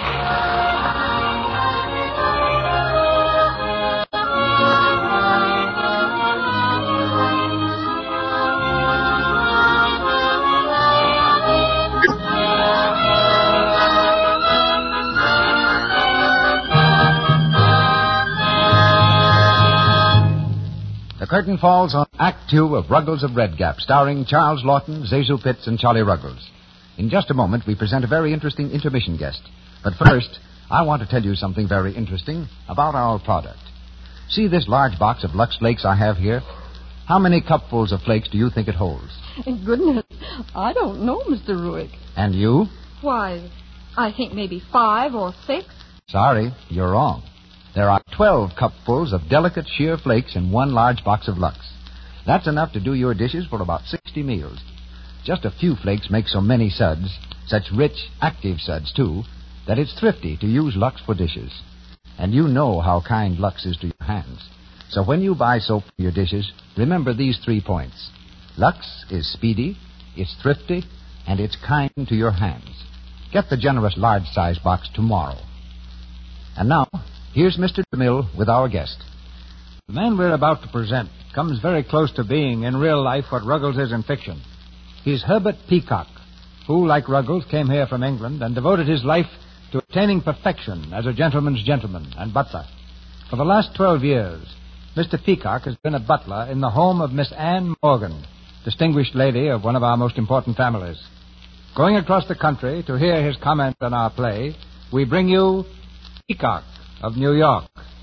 The curtain falls on Act Two of Ruggles of Red Gap, starring Charles Lawton, Zazu Pitts, and Charlie Ruggles. In just a moment, we present a very interesting intermission guest. But first, I want to tell you something very interesting about our product. See this large box of Lux Flakes I have here? How many cupfuls of flakes do you think it holds? Goodness, I don't know, Mister Ruick. And you? Why, I think maybe five or six. Sorry, you're wrong. There are twelve cupfuls of delicate sheer flakes in one large box of Lux. That's enough to do your dishes for about sixty meals. Just a few flakes make so many suds, such rich, active suds, too, that it's thrifty to use Lux for dishes. And you know how kind Lux is to your hands. So when you buy soap for your dishes, remember these three points. Lux is speedy, it's thrifty, and it's kind to your hands. Get the generous large-size box tomorrow. And now, here's Mister DeMille with our guest. The man we're about to present comes very close to being, in real life, what Ruggles is in fiction. He's Herbert Peacock, who, like Ruggles, came here from England and devoted his life to attaining perfection as a gentleman's gentleman and butler. For the last twelve years, Mister Peacock has been a butler in the home of Miss Anne Morgan, distinguished lady of one of our most important families. Going across the country to hear his comment on our play, we bring you Peacock of New York.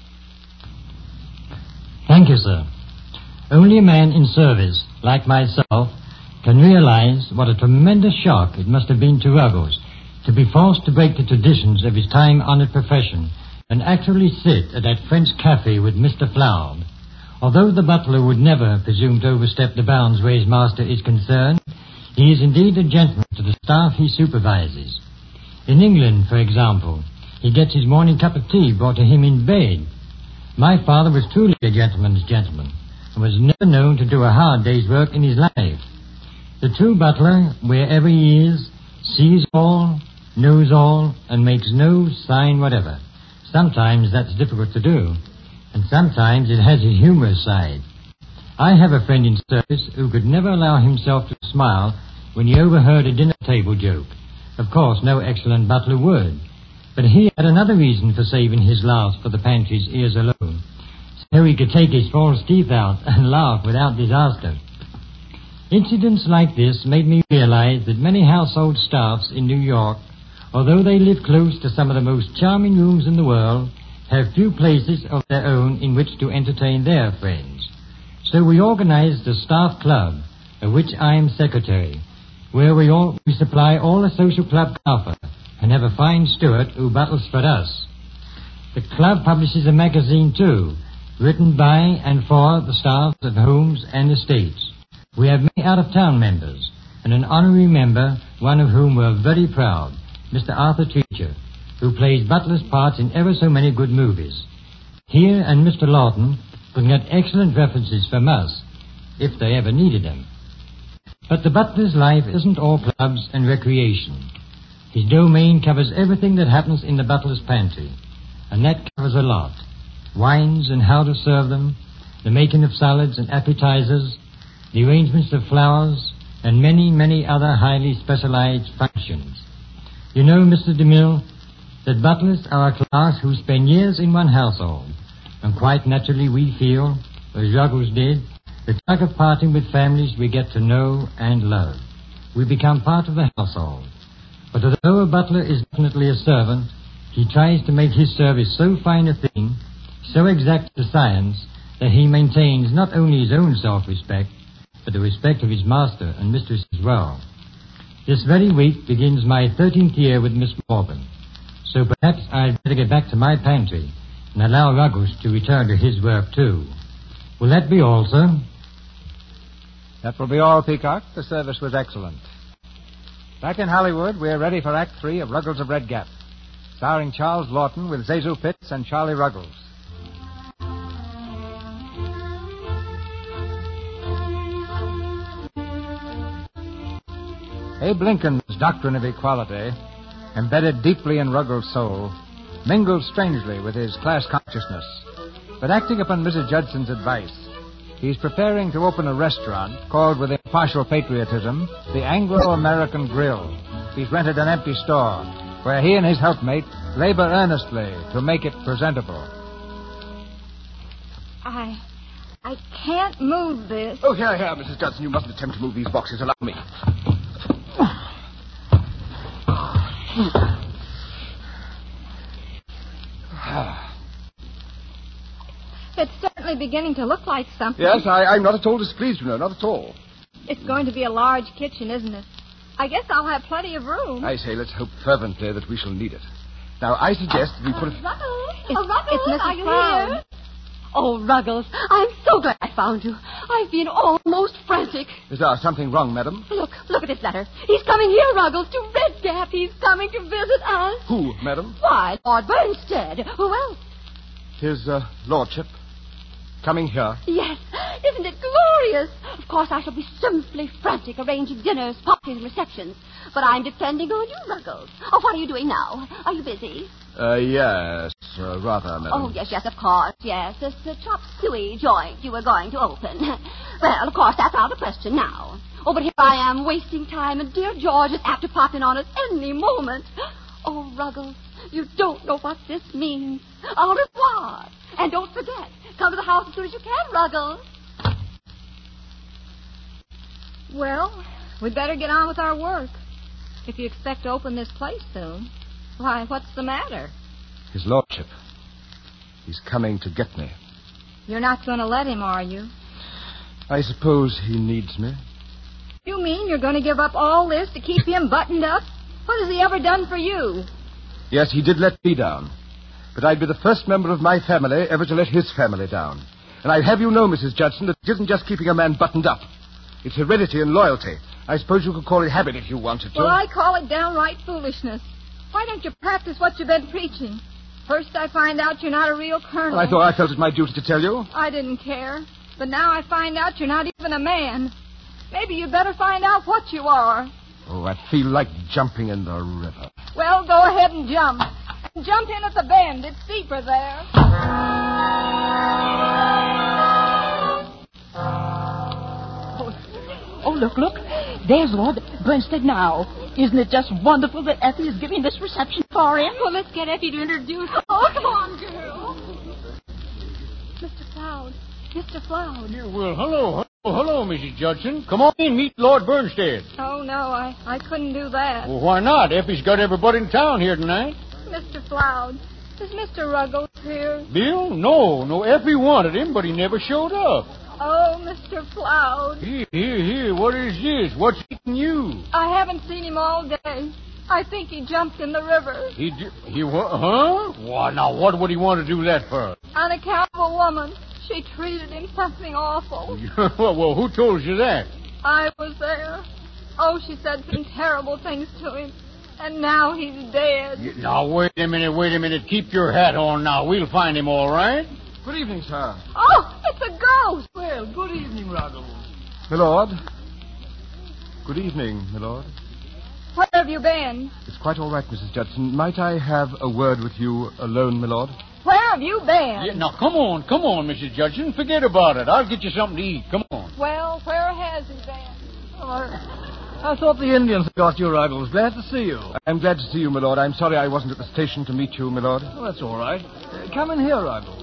Thank you, sir. Only a man in service, like myself, can realize what a tremendous shock it must have been to Ruggles to be forced to break the traditions of his time-honored profession and actually sit at that French cafe with Mister Floud. Although the butler would never presume to overstep the bounds where his master is concerned, he is indeed a gentleman to the staff he supervises. In England, for example, he gets his morning cup of tea brought to him in bed. My father was truly a gentleman's gentleman and was never known to do a hard day's work in his life. The true butler, wherever he is, sees all, knows all, and makes no sign whatever. Sometimes that's difficult to do, and sometimes it has a humorous side. I have a friend in service who could never allow himself to smile when he overheard a dinner table joke. Of course, no excellent butler would, but he had another reason for saving his laughs for the pantry's ears alone, so he could take his false teeth out and laugh without disaster. Incidents like this made me realize that many household staffs in New York, although they live close to some of the most charming rooms in the world, have few places of their own in which to entertain their friends. So we organized a staff club, of which I am secretary, where we all we supply all the social club can offer, and have a fine steward who buttles for us. The club publishes a magazine, too, written by and for the staffs of homes and estates. We have many out-of-town members, and an honorary member, one of whom we're very proud, Mister Arthur Treacher, who plays butler's parts in ever so many good movies. Here and Mister Lawton can get excellent references from us, if they ever needed them. But the butler's life isn't all clubs and recreation. His domain covers everything that happens in the butler's pantry, and that covers a lot. Wines and how to serve them, the making of salads and appetizers, the arrangements of flowers, and many, many other highly specialized functions. You know, Mister DeMille, that butlers are a class who spend years in one household, and quite naturally we feel, as Ruggles did, the tug of parting with families we get to know and love. We become part of the household. But although a butler is definitely a servant, he tries to make his service so fine a thing, so exact a science, that he maintains not only his own self-respect, but the respect of his master and mistress as well. This very week begins my thirteenth year with Miss Morgan, so perhaps I'd better get back to my pantry and allow Ruggles to return to his work, too. Will that be all, sir? That will be all, Peacock. The service was excellent. Back in Hollywood, we're ready for Act Three of Ruggles of Red Gap, starring Charles Lawton with Zazu Pitts and Charlie Ruggles. Abe Lincoln's doctrine of equality, embedded deeply in Ruggles' soul, mingled strangely with his class consciousness. But acting upon Missus Judson's advice, he's preparing to open a restaurant called, with impartial patriotism, the Anglo-American Grill. He's rented an empty store where he and his helpmate labor earnestly to make it presentable. I... I can't move this. Oh, here, here, Missus Judson. You mustn't attempt to move these boxes. Allow me. It's certainly beginning to look like something. Yes, I, I'm not at all displeased, you know, not at all. It's going to be a large kitchen, isn't it? I guess I'll have plenty of room. I say, let's hope fervently that we shall need it. Now, I suggest we put a... Ruggles! It's, oh, Ruggles, it's Missus are you Brown. here? Oh, Ruggles, I'm so glad I found you. I've been almost frantic. Is there something wrong, madam? Look, look at this letter. He's coming here, Ruggles, to Red Gap. He's coming to visit us. Who, madam? Why, Lord Burnstead. Who else? His uh, lordship. Coming here? Yes. Isn't it glorious? Of course, I shall be simply frantic arranging dinners, parties, and receptions. But I'm depending on you, Ruggles. Oh, what are you doing now? Are you busy? Uh, yes, uh, rather, madam. Oh, yes, yes, of course, yes. This uh, chop suey joint you were going to open. Well, of course, that's out of question now. Oh, but here I am wasting time, and dear George is apt to pop in on us any moment. Oh, Ruggles, You don't know what this means. Au revoir. And don't forget, come to the house as soon as you can, Ruggles. Well, we better get on with our work. If you expect to open this place soon. Why, what's the matter? His lordship. He's coming to get me. You're not going to let him, are you? I suppose he needs me. You mean you're going to give up all this to keep him buttoned up? What has he ever done for you? Yes, he did let me down. But I'd be the first member of my family ever to let his family down. And I'd have you know, Missus Judson, that it isn't just keeping a man buttoned up. It's heredity and loyalty. I suppose you could call it habit if you wanted to. Well, I call it downright foolishness. Why don't you practice what you've been preaching? First I find out you're not a real colonel. Well, I thought I felt it my duty to tell you. I didn't care. But now I find out you're not even a man. Maybe you'd better find out what you are. Oh, I feel like jumping in the river. Well, go ahead and jump. And jump in at the bend. It's deeper there. Oh, look, look. There's Lord Bernstead now. Isn't it just wonderful that Effie is giving this reception for him? Well, let's get Effie to introduce us. Oh, come on, girl. Mister Floud. Mister Floud. Yeah, well, hello, hello, hello, Missus Judson. Come on in, meet Lord Bernstead. Oh, no, I, I couldn't do that. Well, why not? Effie's got everybody in town here tonight. Mister Floud, is Mister Ruggles here? Bill? No, no, Effie wanted him, but he never showed up. Oh, Mister Floud. Here, here, here, what is this? What's eating you? I haven't seen him all day. I think he jumped in the river. He, he, what, huh? Why, now, what would he want to do that for? On account of a woman. She treated him something awful. well, well, who told you that? I was there. Oh, she said some terrible things to him. And now he's dead. You, now, wait a minute, wait a minute. Keep your hat on now. We'll find him, all right? Good evening, sir. Oh, it's a ghost. Well, good evening, Ruggles. My lord. Good evening, my lord. Where have you been? It's quite all right, Missus Judson. Might I have a word with you alone, my lord? Where have you been? Yeah, now, come on, come on, Missus Judson. Forget about it. I'll get you something to eat. Come on. Well, where has he been? Oh, I, I thought the Indians got you, Ruggles. Glad to see you. I'm glad to see you, my lord. I'm sorry I wasn't at the station to meet you, my lord. Oh, that's all right. Uh, come in here, Ruggles.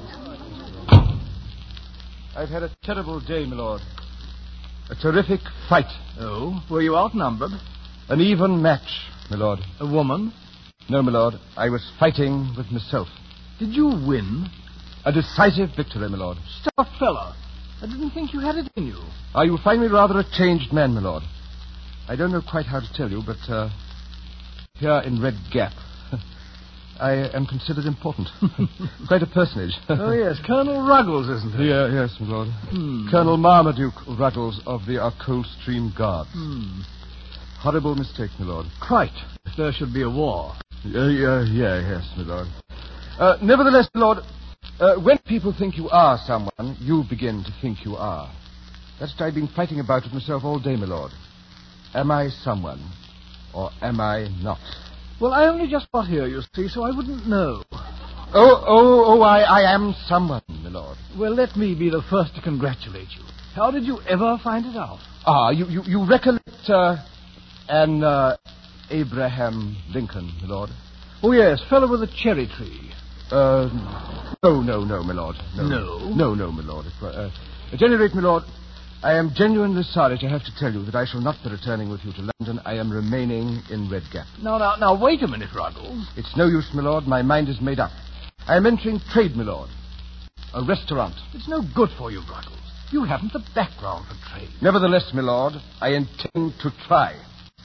I've had a terrible day, my lord. A terrific fight. Oh? Were you outnumbered? An even match, my lord. A woman? No, my lord. I was fighting with myself. Did you win? A decisive victory, my lord. Stout fella. I didn't think you had it in you. Ah, you'll find me rather a changed man, my lord. I don't know quite how to tell you, but uh, here in Red Gap, I am considered important. Quite a personage. Oh, yes. Colonel Ruggles, isn't he? Yeah, yes, my lord. Hmm. Colonel Marmaduke Ruggles of the uh, Coldstream Guards. Hmm. Horrible mistake, my lord. Quite. If there should be a war. Uh, yeah, yeah, yes, my lord. Uh, nevertheless, my lord, uh, when people think you are someone, you begin to think you are. That's what I've been fighting about with myself all day, my lord. Am I someone, or am I not? Well, I only just got here, you see, so I wouldn't know. Oh, oh, oh, I, I am someone, my lord. Well, let me be the first to congratulate you. How did you ever find it out? Ah, you, you, you recollect, uh, an, uh, Abraham Lincoln, my lord? Oh, yes, fellow with a cherry tree. Uh, no, no, no, my lord. No, no, no, no my lord. Uh, at any rate, my lord, I am genuinely sorry to have to tell you that I shall not be returning with you to London. I am remaining in Red Gap. Now, now, now, wait a minute, Ruggles. It's no use, my lord. My mind is made up. I am entering trade, my lord. A restaurant. It's no good for you, Ruggles. You haven't the background for trade. Nevertheless, my lord, I intend to try.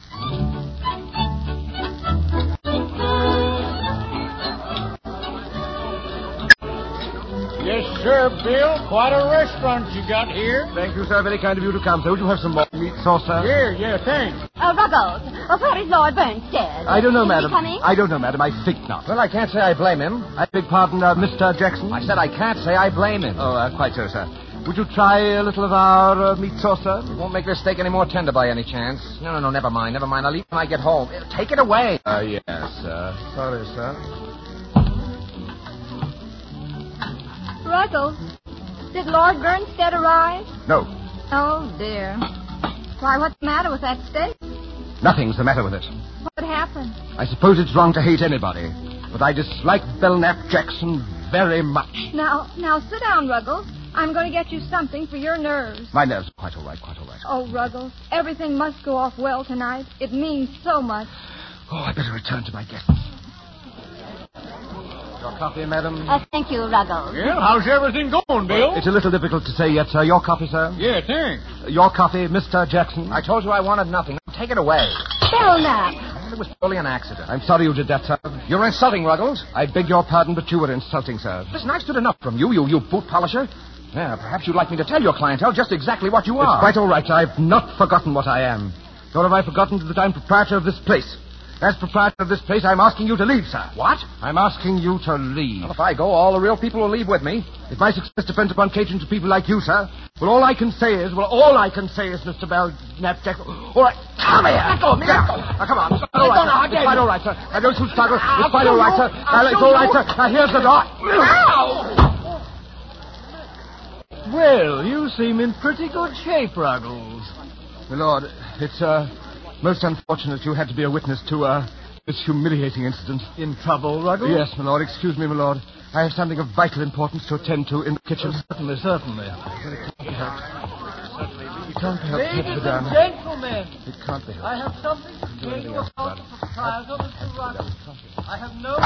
Yes, sir, Bill. Quite a restaurant you got here. Thank you, sir. Very kind of you to come, sir. Would you have some more meat sauce, sir? Yeah, yeah, thanks. Uh, Ruggles, uh, where is Lord Bernstead? I don't know, is madam. He coming? I don't know, madam. I think not. Well, I can't say I blame him. I beg pardon, uh, Mister Jackson? I said I can't say I blame him. Oh, uh, quite so, sir. Would you try a little of our uh, meat sauce, sir? It won't make this steak any more tender by any chance. No, no, no, never mind, never mind. I'll eat when I get home. Take it away. Uh, yes, sir. Sorry, sir. Ruggles, did Lord Bernstead arrive? No. Oh, dear. Why, what's the matter with that steak? Nothing's the matter with it. What happened? I suppose it's wrong to hate anybody. but I dislike Belknap Jackson very much. Now, now, sit down, Ruggles. I'm going to get you something for your nerves. My nerves are quite all right, quite all right. Oh, Ruggles, everything must go off well tonight. It means so much. Oh, I better return to my guests. Your coffee, madam? Uh, thank you, Ruggles. Well, how's everything going, Bill? It's a little difficult to say yet, sir. Your coffee, sir? Yeah, thanks. Your coffee, Mister Jackson? I told you I wanted nothing. Take it away. Belknap. It was purely an accident. I'm sorry you did that, sir. You're insulting, Ruggles. I beg your pardon, but you were insulting, sir. Listen, I've stood enough from you, you, you boot polisher. Yeah, perhaps you'd like me to tell your clientele just exactly what you are. It's quite all right. I've not forgotten what I am. Nor have I forgotten that I'm proprietor of this place. As proprietor of this place, I'm asking you to leave, sir. What? I'm asking you to leave. Well, if I go, all the real people will leave with me. If my success depends upon catering to people like you, sir, well, all I can say is, well, all I can say is, Mister Belknap Jackson. All right, come here. Let go of me, let go. Now, come on. It's all right, sir. It's quite all right, sir. Now, don't you struggle. It's quite all right, sir. Now, it's all right, sir. Now, here's the door. Well, you seem in pretty good shape, Ruggles. My lord, it's, uh, most unfortunate you had to be a witness to, uh, this humiliating incident. In trouble, Ruggles? Yes, my lord. Excuse me, my lord. I have something of vital importance to attend to in the kitchen. Oh, certainly, certainly. It can't be helped. Ladies and gentlemen, It can't be helped. I have something to tell you about the proprietor, Mister Ruggles. I have no...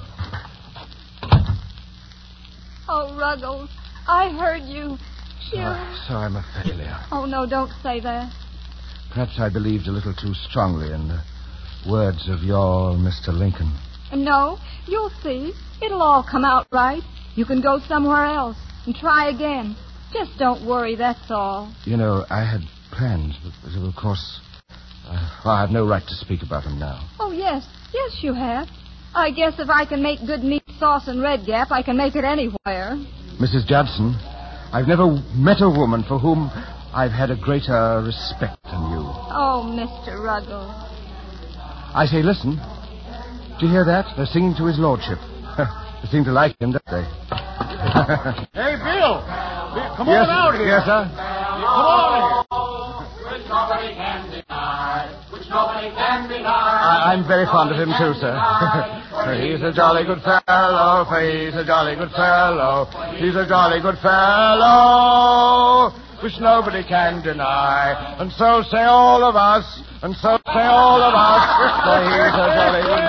Oh, Ruggles, I heard you. You... Oh, so I'm a failure. Oh, no, don't say that. Perhaps I believed a little too strongly in the words of your Mister Lincoln. No, you'll see. It'll all come out right. You can go somewhere else and try again. Just don't worry, that's all. You know, I had plans, but, but of course, uh, well, I have no right to speak about them now. Oh, yes. Yes, you have. I guess if I can make good meat sauce in Red Gap, I can make it anywhere. Missus Judson, I've never met a woman for whom I've had a greater respect than you. Oh, Mister Ruggles. I say, listen. Do you hear that? They're singing to his lordship. They seem to like him, don't they? Hey, Bill. Come yes, on out here. Yes, sir. Come on here. Which nobody can deny. Which nobody can deny. I, I'm very fond of him, too, sir. He's a jolly good fellow. He's a jolly good fellow. He's a jolly good fellow. Which nobody can deny. And so say all of us. And so say all of us. For he's a jolly good...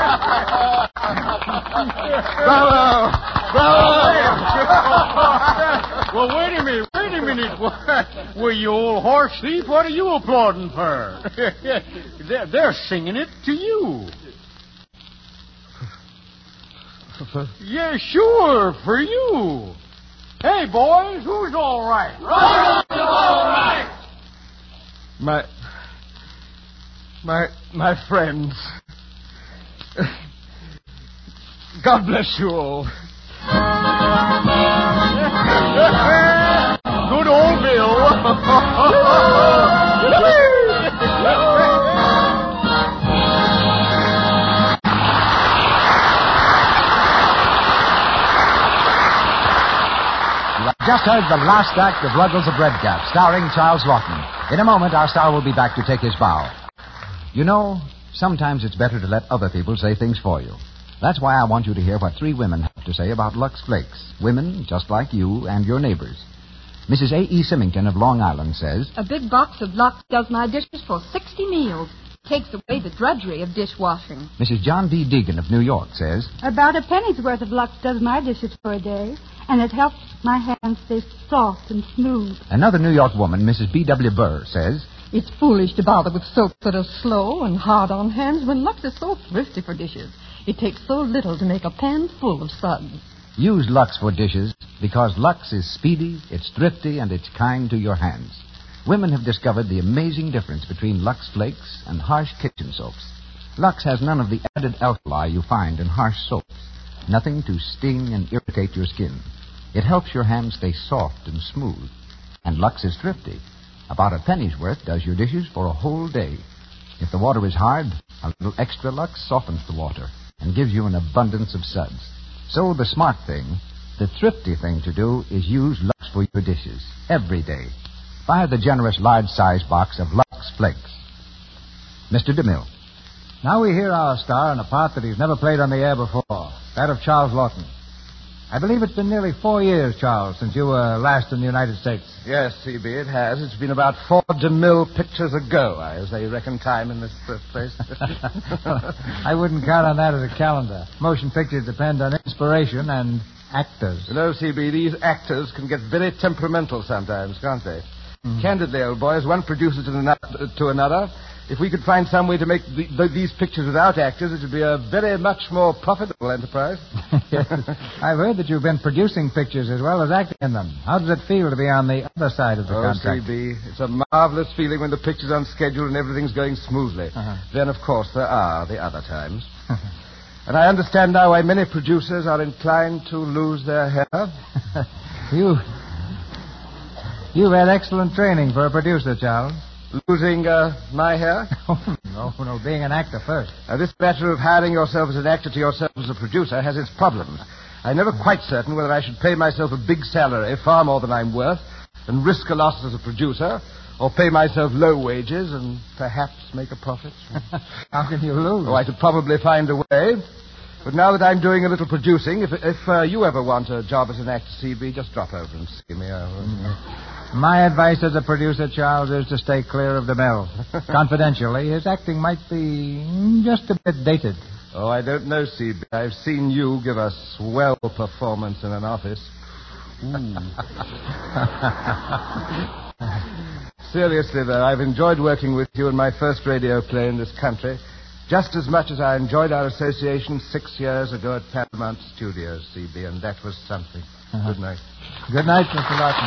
Bravo! Bravo! Well, wait a minute, wait a minute. Well, you old horse thief, what are you applauding for? they're, they're singing it to you. Yeah, sure, for you. Hey, boys, who's all right? Ruggles is all right. My... My... My friends. God bless you all. Good old Bill. You have just heard the last act of Ruggles of Red Gap, starring Charles Lawton. In a moment, our star will be back to take his bow. You know, sometimes it's better to let other people say things for you. That's why I want you to hear what three women have to say about Lux Flakes. Women just like you and your neighbors. Missus A E. Symington of Long Island says, a big box of Lux does my dishes for sixty meals. Takes away the drudgery of dishwashing. Missus John V. Deegan of New York says, about a penny's worth of Lux does my dishes for a day, and it helps my hands stay soft and smooth. Another New York woman, Missus B W. Burr, says, it's foolish to bother with soaps that are slow and hard on hands when Lux is so thrifty for dishes. It takes so little to make a pan full of suds. Use Lux for dishes because Lux is speedy, it's thrifty, and it's kind to your hands. Women have discovered the amazing difference between Lux Flakes and harsh kitchen soaps. Lux has none of the added alkali you find in harsh soaps. Nothing to sting and irritate your skin. It helps your hands stay soft and smooth. And Lux is thrifty. About a penny's worth does your dishes for a whole day. If the water is hard, a little extra Lux softens the water and gives you an abundance of suds. So the smart thing, the thrifty thing to do is use Lux for your dishes every day. Buy the generous large-size box of Lux Flakes. Mister DeMille. Now we hear our star in a part that he's never played on the air before, that of Charles Lawton. I believe it's been nearly four years, Charles, since you were last in the United States. Yes, C B, it has. It's been about four DeMille pictures ago, as they reckon time in this place. I wouldn't count on that as a calendar. Motion pictures depend on inspiration and actors. You know, C B, these actors can get very temperamental sometimes, can't they? Mm. Candidly, old boy, as one producer to another, to another, if we could find some way to make the, the, these pictures without actors, it would be a very much more profitable enterprise. Yes. I've heard that you've been producing pictures as well as acting in them. How does it feel to be on the other side of the oh, contract? C B, it's a marvelous feeling when the picture's on schedule and everything's going smoothly. Uh-huh. Then, of course, there are the other times. And I understand now why many producers are inclined to lose their hair. you... You've had excellent training for a producer, Charles. Losing uh, my hair? Oh, no, no, being an actor first. Now, this matter of hiring yourself as an actor to yourself as a producer has its problems. I'm never quite certain whether I should pay myself a big salary, far more than I'm worth, and risk a loss as a producer, or pay myself low wages and perhaps make a profit. How can you lose? Oh, I could probably find a way. But now that I'm doing a little producing, if if uh, you ever want a job as an actor, C B, just drop over and see me. Mm-hmm. My advice as a producer, Charles, is to stay clear of DeMille. Confidentially, his acting might be just a bit dated. Oh, I don't know, C B. I've seen you give a swell performance in an office. Seriously, though, I've enjoyed working with you in my first radio play in this country, just as much as I enjoyed our association six years ago at Paramount Studios, C B, and that was something. Uh-huh. Good night. Good night, Mister Lawton.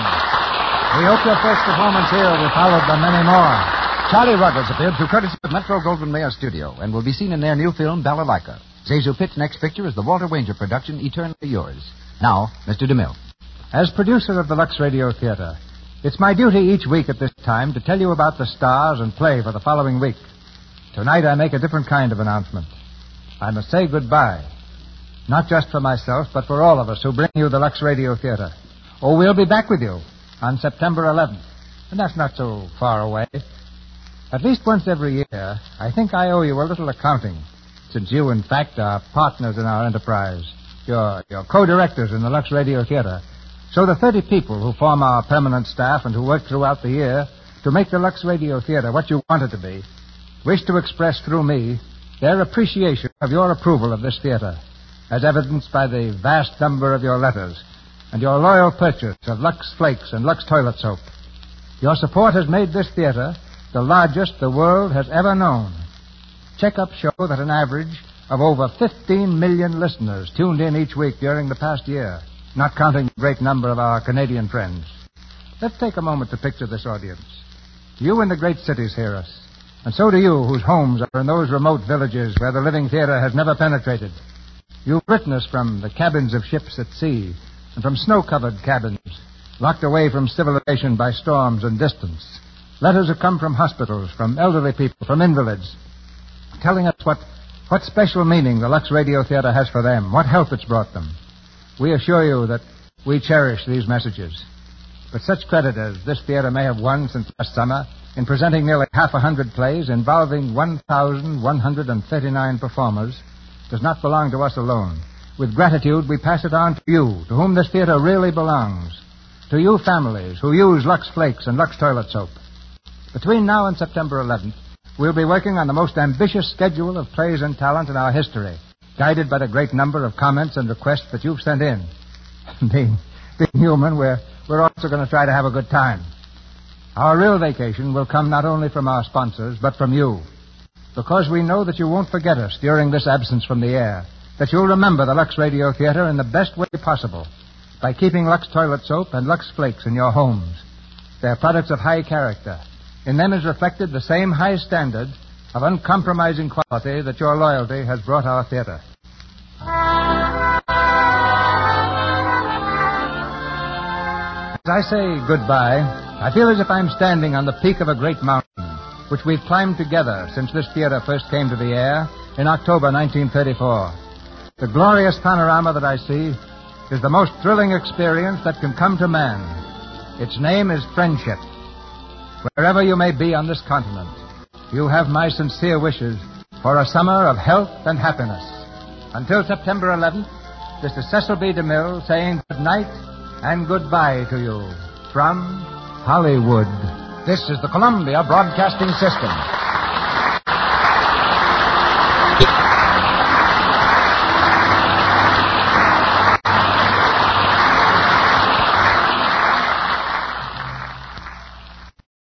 We hope your first performance here will be followed by many more. Charlie Ruggles appeared through courtesy of Metro Goldwyn Mayer Studio and will be seen in their new film, Balalaika. Zazu Pitt's next picture is the Walter Wanger production, Eternally Yours. Now, Mister DeMille. As producer of the Lux Radio Theater, it's my duty each week at this time to tell you about the stars and play for the following week. Tonight I make a different kind of announcement. I must say goodbye. Not just for myself, but for all of us who bring you the Lux Radio Theater. Oh, we'll be back with you on September eleventh. And that's not so far away. At least once every year, I think I owe you a little accounting, since you, in fact, are partners in our enterprise. You're, you're co-directors in the Lux Radio Theater. So the thirty people who form our permanent staff and who work throughout the year to make the Lux Radio Theater what you want it to be wish to express through me their appreciation of your approval of this theater, as evidenced by the vast number of your letters and your loyal purchase of Lux Flakes and Lux Toilet Soap. Your support has made this theater the largest the world has ever known. Checkups show that an average of over fifteen million listeners tuned in each week during the past year, not counting the great number of our Canadian friends. Let's take a moment to picture this audience. You in the great cities hear us, and so do you whose homes are in those remote villages where the living theater has never penetrated. You've written us from the cabins of ships at sea and from snow-covered cabins, locked away from civilization by storms and distance. Letters have come from hospitals, from elderly people, from invalids, telling us what, what special meaning the Lux Radio Theater has for them, what help it's brought them. We assure you that we cherish these messages. But such credit as this theater may have won since last summer in presenting nearly half a hundred plays involving one thousand one hundred thirty-nine performers does not belong to us alone. With gratitude, we pass it on to you, to whom this theater really belongs. To you families who use Lux Flakes and Lux Toilet Soap. Between now and September eleventh, we'll be working on the most ambitious schedule of plays and talent in our history, guided by the great number of comments and requests that you've sent in. being, being human, we're, we're also going to try to have a good time. Our real vacation will come not only from our sponsors, but from you, because we know that you won't forget us during this absence from the air, that you'll remember the Lux Radio Theater in the best way possible by keeping Lux Toilet Soap and Lux Flakes in your homes. They're products of high character. In them is reflected the same high standard of uncompromising quality that your loyalty has brought our theater. As I say goodbye, I feel as if I'm standing on the peak of a great mountain, which we've climbed together since this theater first came to the air in October nineteen thirty-four. The glorious panorama that I see is the most thrilling experience that can come to man. Its name is friendship. Wherever you may be on this continent, you have my sincere wishes for for a summer of health and happiness. Until September eleventh, this is Cecil B. DeMille saying good night and goodbye to you from Hollywood. This is the Columbia Broadcasting System.